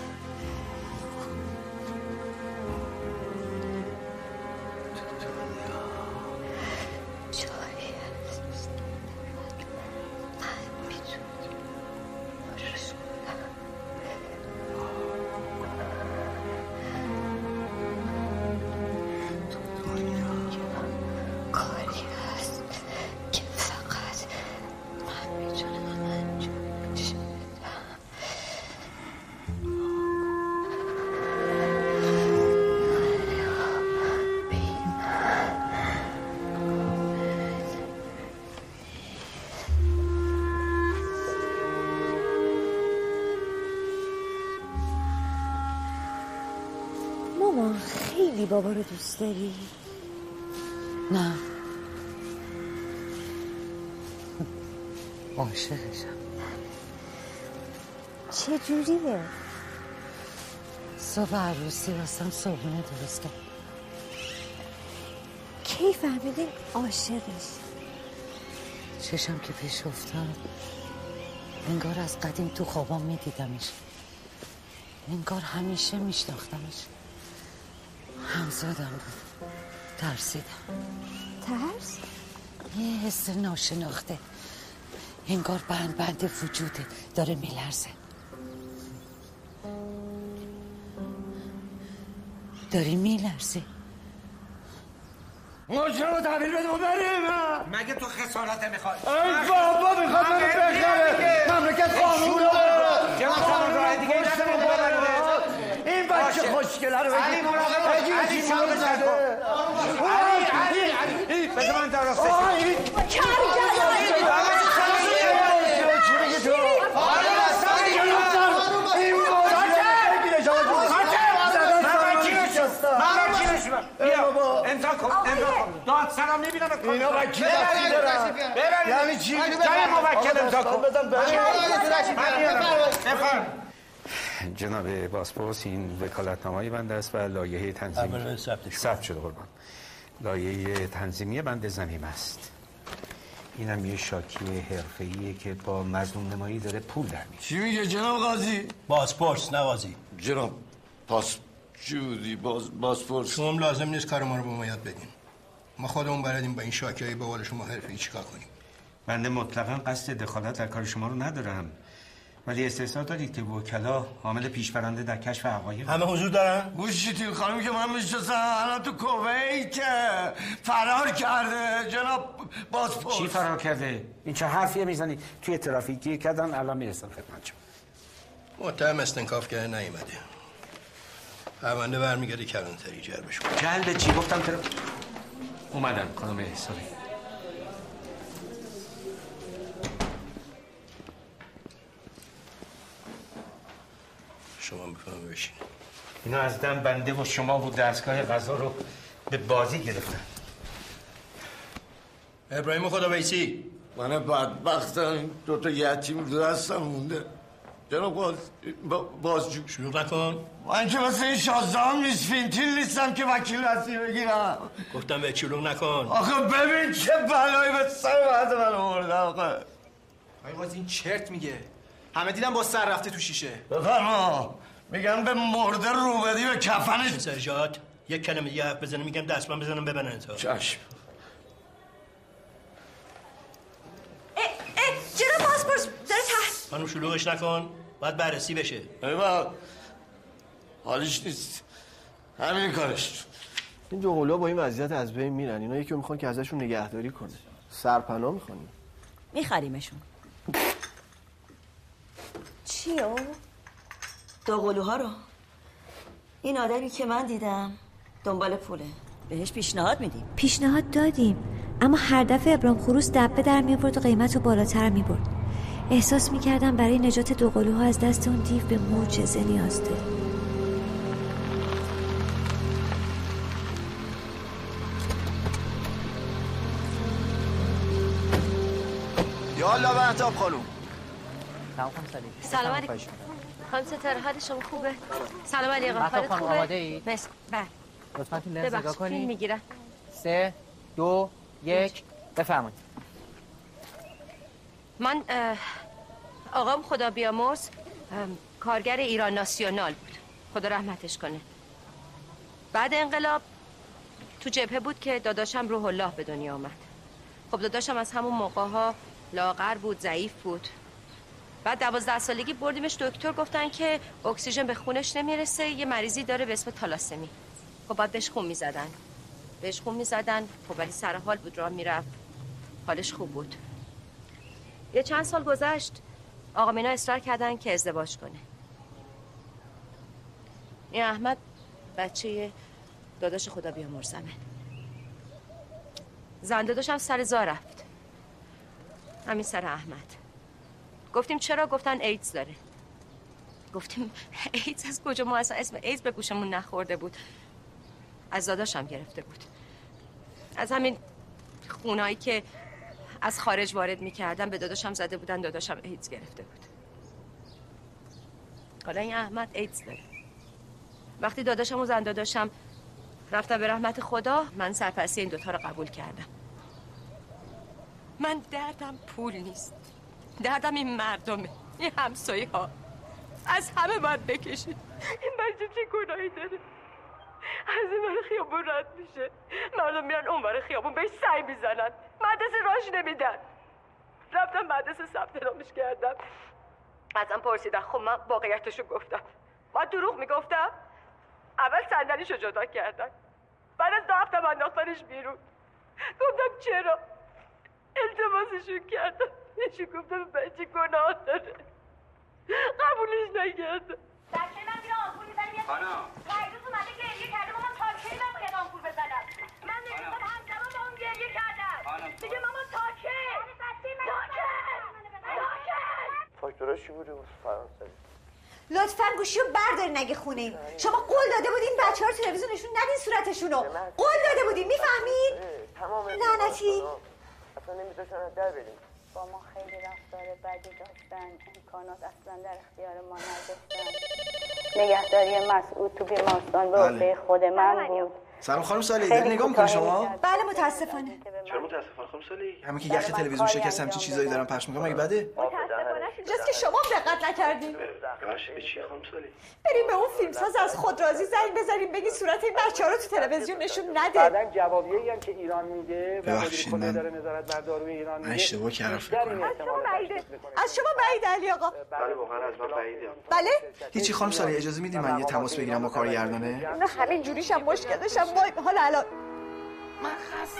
خیلی بابا رو دوست داری؟ نه عاشقشم. چجوریه؟ صبح عروسی واسم صبحونه درست کرد. کی فهمیدین عاشقش؟ چشم که پیش افتاد انگار از قدیم تو خوابام میدیدمش، انگار همیشه میشناختمش. همزادم بود. ترسیدم. ترس؟ یه حس ناشناخته، انگار بند وجوده داره میلرزه. داری میلرزی. ماجرا رو تحویل بده و بریم. مگه تو خسارت میخوای؟ ای بابا میخواد منو بخره. مملکت قانون داره. جناب سروان راه دیگه این بچه خوشگله رو علی مراقب باش. علی شامل زده. علی بذار من درست امضا کن. داد سلام میبینم. اینا وکیل دستی دارن. یعنی چی؟ جای موکل امضا کن. جناب بازپرس، این وکالتنامه‌ی بنده است و لایحه تنظیمی ثبت شده. قربان. لایحه تنظیمی بنده ضمیم است. اینم یه شاکی حرفه‌ایه که با مظلوم نمایی داره پول در میاره. چی میگه جناب قاضی؟ بازپرس نه قاضی. جناب جودی بازپرس شما هم لازم نیست کار ما رو به ما یاد بدین. ما خودمون بلدیم با این شاکیای به قول شما حرفه‌ای چیکار کنیم. بنده مطلقاً قصد دخالت در کار شما رو ندارم، ولی استحسان دارید که وکلا عامل پیشبرنده در کشف حقایق همه حضور دارن؟ گوشیتین خانمی که من میشناسم الان تو کویت فرار کرده جناب بازپرس. چی فرار کرده؟ این چه حرفیه میزنی؟ توی ترافیک کردن، الان میرسم خدمت شما. متهم استنکاف کرده نیومده. پرونده برمیگرده کلانتری جلبش کن. جلب چی گفتم اومدن خانم احسانی. شما میفهمه بشین. اینا از دم بنده و شما و دستگاه قضا رو به بازی گرفتن. ابراهیم خدا بیسی. من بدبختم دوتا یتیم دستم مونده. جناب بازجو شروع نکن. من که مثل این شازدهم نیست فینتیل نیستم که وکیل هستی بگیرم. گفتم به شروع نکن. آخه ببین چه بلایی به سر بعد من آورده آخه. آقای قاضی این چرت میگه. همه دیدم با سر رفته تو شیشه. بفرما. میگم به مرده رو بدی به کفنش. سرجات یک کلمه دیگه حرف بزنه میگم دستم بزنم ببنن تو. چشم. جناب پاسپورت داره تحت. خانم شلوغش نکن. باید بررسی بشه. ایوه حالیش نیست. همین کارش. این دو قلوها با این وضعیت از بین میرن. اینا یکی رو میخوان که ازشون نگهداری کنه. سرپناه میخوانیم. میخریمشون. چیو؟ دو قلوها رو. این آدمی که من دیدم دنبال پوله. بهش پیشنهاد میدیم. پیشنهاد دادیم، اما هر دفعه ابرام خروس دبه در می‌آورد و قیمت رو بالاتر می‌برد. احساس می‌کردم برای نجات دو قلوها از دست اون دیو به معجزه نیاز داره. یالا بهتاب خانوم. سلام علیکم. خانم ستاره حال شما خوبه؟ سلام علیکم. حالت خوبه؟ آماده اید؟ مرسی. بله. لطفاً تو لنز نگاه کنید. فیلم میگیرن. 3 2 1 بفرمایید. من آقام خدا بیامرز کارگر ایران ناسیونال بود. خدا رحمتش کنه. بعد انقلاب تو جبهه بود که داداشم روح الله به دنیا آمد. خب داداشم از همون موقع‌ها لاغر بود، ضعیف بود. بعد 12 سالگی بردیمش دکتر، گفتن که اکسیژن به خونش نمیرسه، یه مریضی داره به اسم تالاسمی. خب بعد بهش خون میزدن. خب ولی سر حال بود، راه میرفت، حالش خوب بود. یه چند سال گذشت، آقا مینا اصرار کردن که ازدواج کنه. این احمد بچه داداش خدا بیامرزمه. زن داداشم سر زا رفت، همین سر احمد. گفتیم چرا؟ گفتن ایدز داره. گفتیم ایدز از کجا؟ ما اصلا اسم ایدز به گوشمون نخورده بود. از داداشم گرفته بود، از همین خونایی که از خارج وارد میکردن به داداشم زده بودن، داداشم ایدز گرفته بود. حالا این احمد ایدز داره. وقتی داداشم و زن داداشم رفتم به رحمت خدا، من سرپرستی این دوتا رو قبول کردم. من دردم پول نیست، دردم این مردمه، این همسایه ها. از همه باید بکشید. این بچه چه گناهی داره؟ از این ور خیابون رد میشه، مردم میرن اون ور خیابون بهش سعی میزنن، مدرسه راش نمیدن. رفتم مدرسه ثبت نامش کردم، ازم پرسیدن، خب من واقعیتشو گفتم. من دروغ میگفتم؟ اول صندلیشو جدا کردن، بعد از 2 هفته انداختنش بیرون. گفتم چرا؟ التماسشون کردم، نشون گفتم بچه گناه داره، قبولش نکردم. بچه من بیره آنفور میزنیم یه قیدوز اومده گریه کرده، مامان تاکری من باید آنفور بزنم. من نمیدونم همزمان با اون گریه کردم. دیگه مامان تاکر فاکتوراش چی بوده فرانسوی؟ لطفاً گوشیو بردارین اگه خونه‌ایم. شما قول داده بودین بچه‌ها رو تلویزیون نشون ندین صورتشونو. قول داده بودین، میفهمید؟ لعنتی. اصلا نمیذاشتن در بریم. با ما خیلی رفتار بدی داشتن، امکانات اصلا در اختیار ما نداشتن. نگهداری مسعود تو بیمارستان به عهده خود من بود. سلام خانم صالحی، داری نگاه می‌کنی شما؟ بله متاسفانه. چرا متاسفانه خانم صالحی؟ همین که یخ تلویزیون شکست همچین چیزایی دارن پخش می‌کنن مگه بده؟ متاسفانه اینجاست که شما دقت نکردین. باشه به چی خانم سالی؟ بریم به اون فیلمساز از خودرازی زنگ بزنیم بگی صورت این بچه‌ها رو تو تلویزیون نشون نده. بعدن جوابیه‌ای هم که ایران میده و ببخشید مدیر کل اداره نظارت بر داروی ایران میده. اشتباه کردم فکر کنم. از شما بعید علی آقا. بله واقعا از من بعیده. بله؟ هیچی خانم سالی اجازه میدین من یه تماس بگیرم با کارگردانه؟ نه همین جوریش هم مشکل داشتم. حالا الان من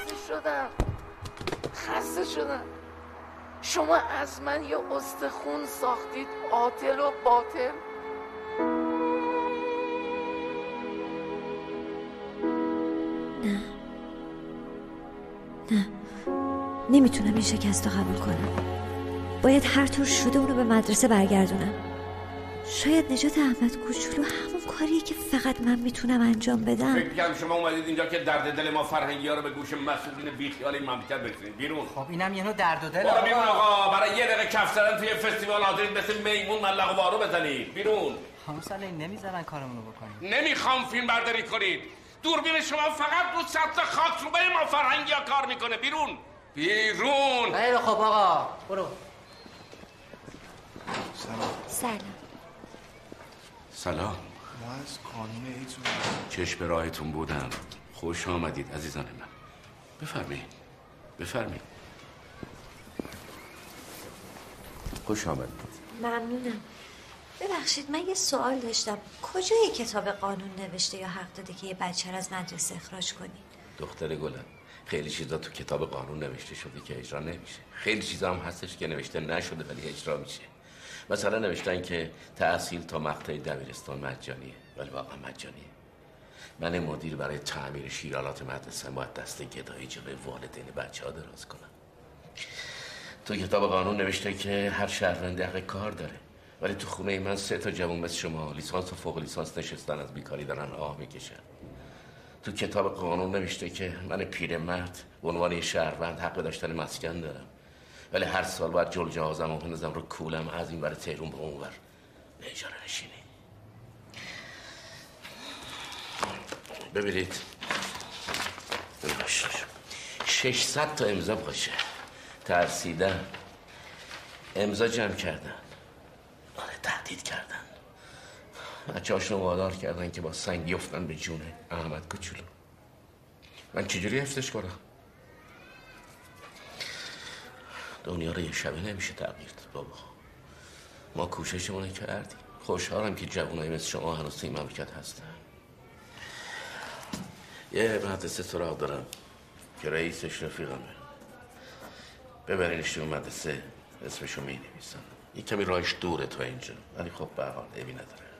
خسته شدم. شما از من یه استخون ساختید عاطل و باطل. نه نمیتونم این شکست رو قبول کنم. باید هر طور شده اونو به مدرسه برگردونم. شاید نجات احمد کوچولو همون کاریه که فقط من میتونم انجام بدم. فکر می‌کردم شما اومدید اینجا که درد دل ما فرهنگی‌ها رو به گوش مسئولین بیخیال این مملکت برسونید. بیرون. خب اینم یه نوع درد و دل. برو بیرون آقا. برای یه دقیقه کف زدن توی فستیوال حاضرید مثل میمون ملق و بارو بزنید. بیرون. خانم سالی نمیذارن کارمونو بکنیم. نمیخوام فیلم برداری کنید. دوربین شما فقط رو سطح خاکروبه ما فرهنگی‌ها کار میکنه. بیرون. خیلی خب آقا. برو. سلام. ما از قانون ایدز چشم راهتون بودم. خوش آمدید عزیزان من. بفرمایید. خوش آمدید. ممنونم. ببخشید من یه سوال داشتم. کجای کتاب قانون نوشته یا حق داده که یه بچه از مدرسه اخراج کنید؟ دختر گلم، خیلی چیزا تو کتاب قانون نوشته شده که اجرا نمیشه. خیلی چیزا هم هستش که نوشته نشده ولی اجرا میشه. مثلا نوشتن که تحصیل تا مقطع دبیرستان مجانیه، ولی واقعا مجانیه. من مدیر برای تعمیر شیرالات مدرسه باید دست گدایی جلوی والدین بچه‌ها دراز کنم. تو کتاب قانون نوشته که هر شهروندی حق کار داره، ولی تو خونه من 3 تا جوون مثل شما لیسانس و فوق لیسانس نشستن از بیکاری دارن آه میکشن. تو کتاب قانون نوشته که من پیرمرد به عنوان یه شهروند حق داشتن مسکن دارم، ولی هر سال باید جل جهازم و بندازم رو کولم از این ور تهرون به اون ور به اجاره نشینی. ببینید 600 تا امضا باشه، ترسیدن، امضا جمع کردن، تهدید کردن، بچه‌هاشون وادار کردن که با سنگ بیفتن به جون احمد کوچولو. من چجوری حفظش کنم؟ دنیا رو یه شبه نمیشه تغییر داد بابا. ما کوششمون کردیم. خوشحالم که جوانایی مثل شما هنوز تو این مملکت هستن. یه مدرسه سراغ دارم که رئیسش رفیقمه. ببرینش تو مدرسه، اسمشو می‌نویسن. یه کمی راهش دوره تا اینجا، ولی خب به هر حال عیبی نداره.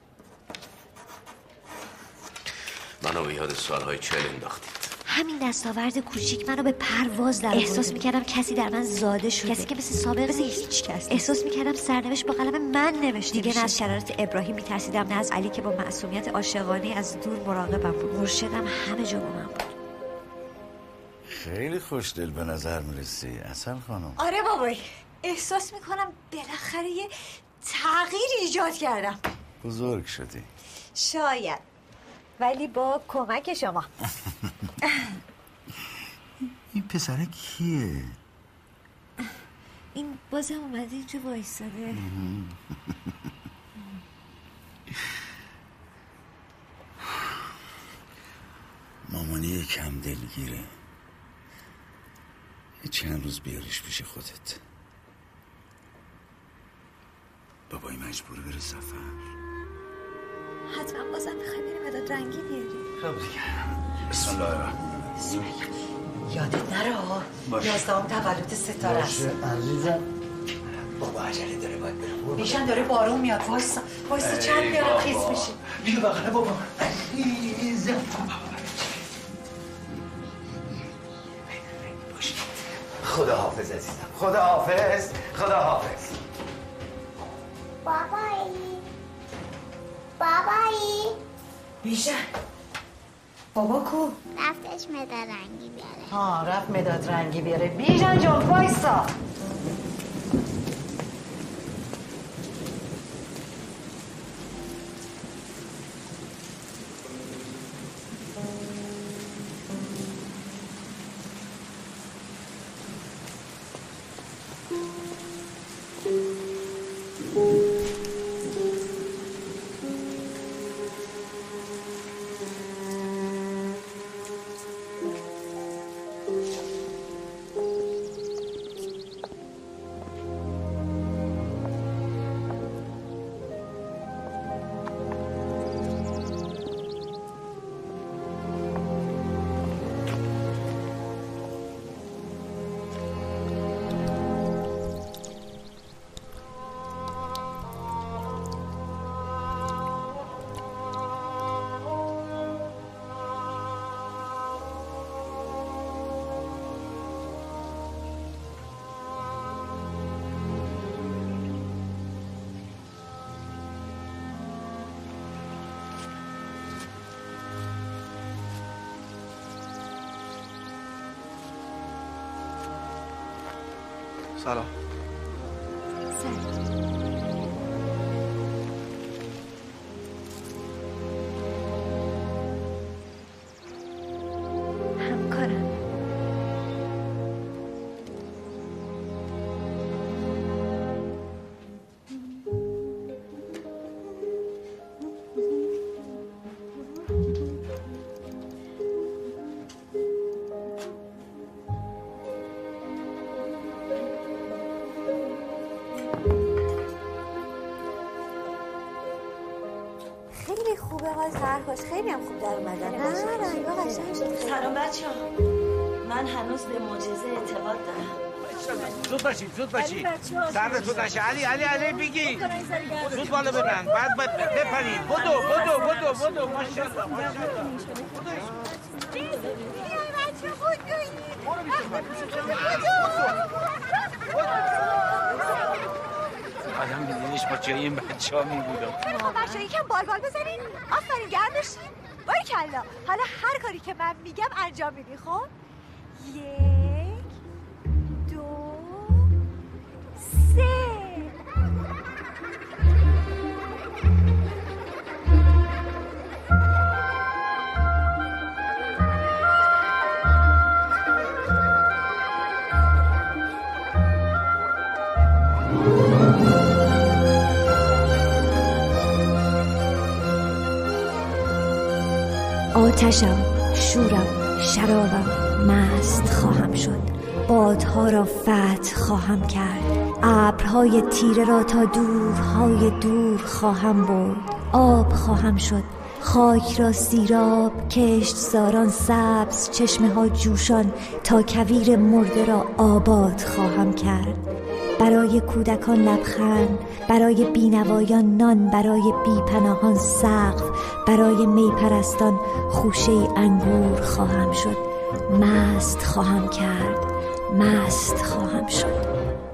منو به یاد سالهای 40 انداختید. همین دستاورد کوچیک منو به پرواز در آورد. احساس میکردم کسی در من زاده شده، کسی که مثل سابق مثل هیچ کس. احساس میکردم سرنوشت با قلم من نوشته دیگه. نه از شرارت ابراهیم میترسیدم، نه از علی که با معصومیت عاشقانه از دور مراقبم بود. مرشدم همه جا با من بود. خیلی خوشدل به نظر میرسی اصل خانم. آره بابایی، احساس میکنم بالاخره یه تغییر ایجاد کردم. بزرگ شدی. شاید، ولی با کمک شما. این پسره کیه؟ این بازم اومده اینجا وایستاده. مامانی کم دلگیره. چند روز بیاریش پیش خودت. بابایی مجبور بره سفر. حتما بازم میخوای بریم مداد رنگی بیاری. خب دیگه بسم الله الرحمن الرحیم. یادت نره ها 11ام تولد ستاره است. باشه عزیزم. بابا عجله داره باید بره. میشن داره بارون میاد. وایسا چند بیارم خیس بشیم. بیا بغله بابا عزیزم. خدا حافظ عزیزم. خدا حافظ. خدا حافظ. بابایی بیشتر بابا کو؟ رفتش مداد رنگی بیاره. ها رفت مداد رنگی بیاره. بیژن جان وایسا. سلام. همکارم. خیلی خوبه آقای سرخوش، خیلی هم خوب در اومدن. رنگا قشنگ شد. سلام بچه‌ها. من هنوز به معجزه اعتقاد دارم. زود باشید سرتون نشه. علی بگی زود بالا ببند، بعد بپرید. بدو ماشاءالله. آدم دیدینش با جای این بچه ها میبودم. بچه ها یکم بال بزنین. آفرین گرم بشین. باریکلا. حالا هر کاری که من میگم انجام میدی. خب 1 2 3. آتشم، شورم، شرابم، مست خواهم شد. بادها را فتح خواهم کرد. ابرهای تیره را تا دورهای دور خواهم برد. آب خواهم شد، خاک را سیراب، کشتزاران سبز، چشمه ها جوشان، تا کویر مرده را آباد خواهم کرد. برای کودکان لبخند، برای بینوایان نان، برای بیپناهان سقف، برای میپرستان خوشه انگور خواهم شد. مست خواهم کرد، مست خواهم شد.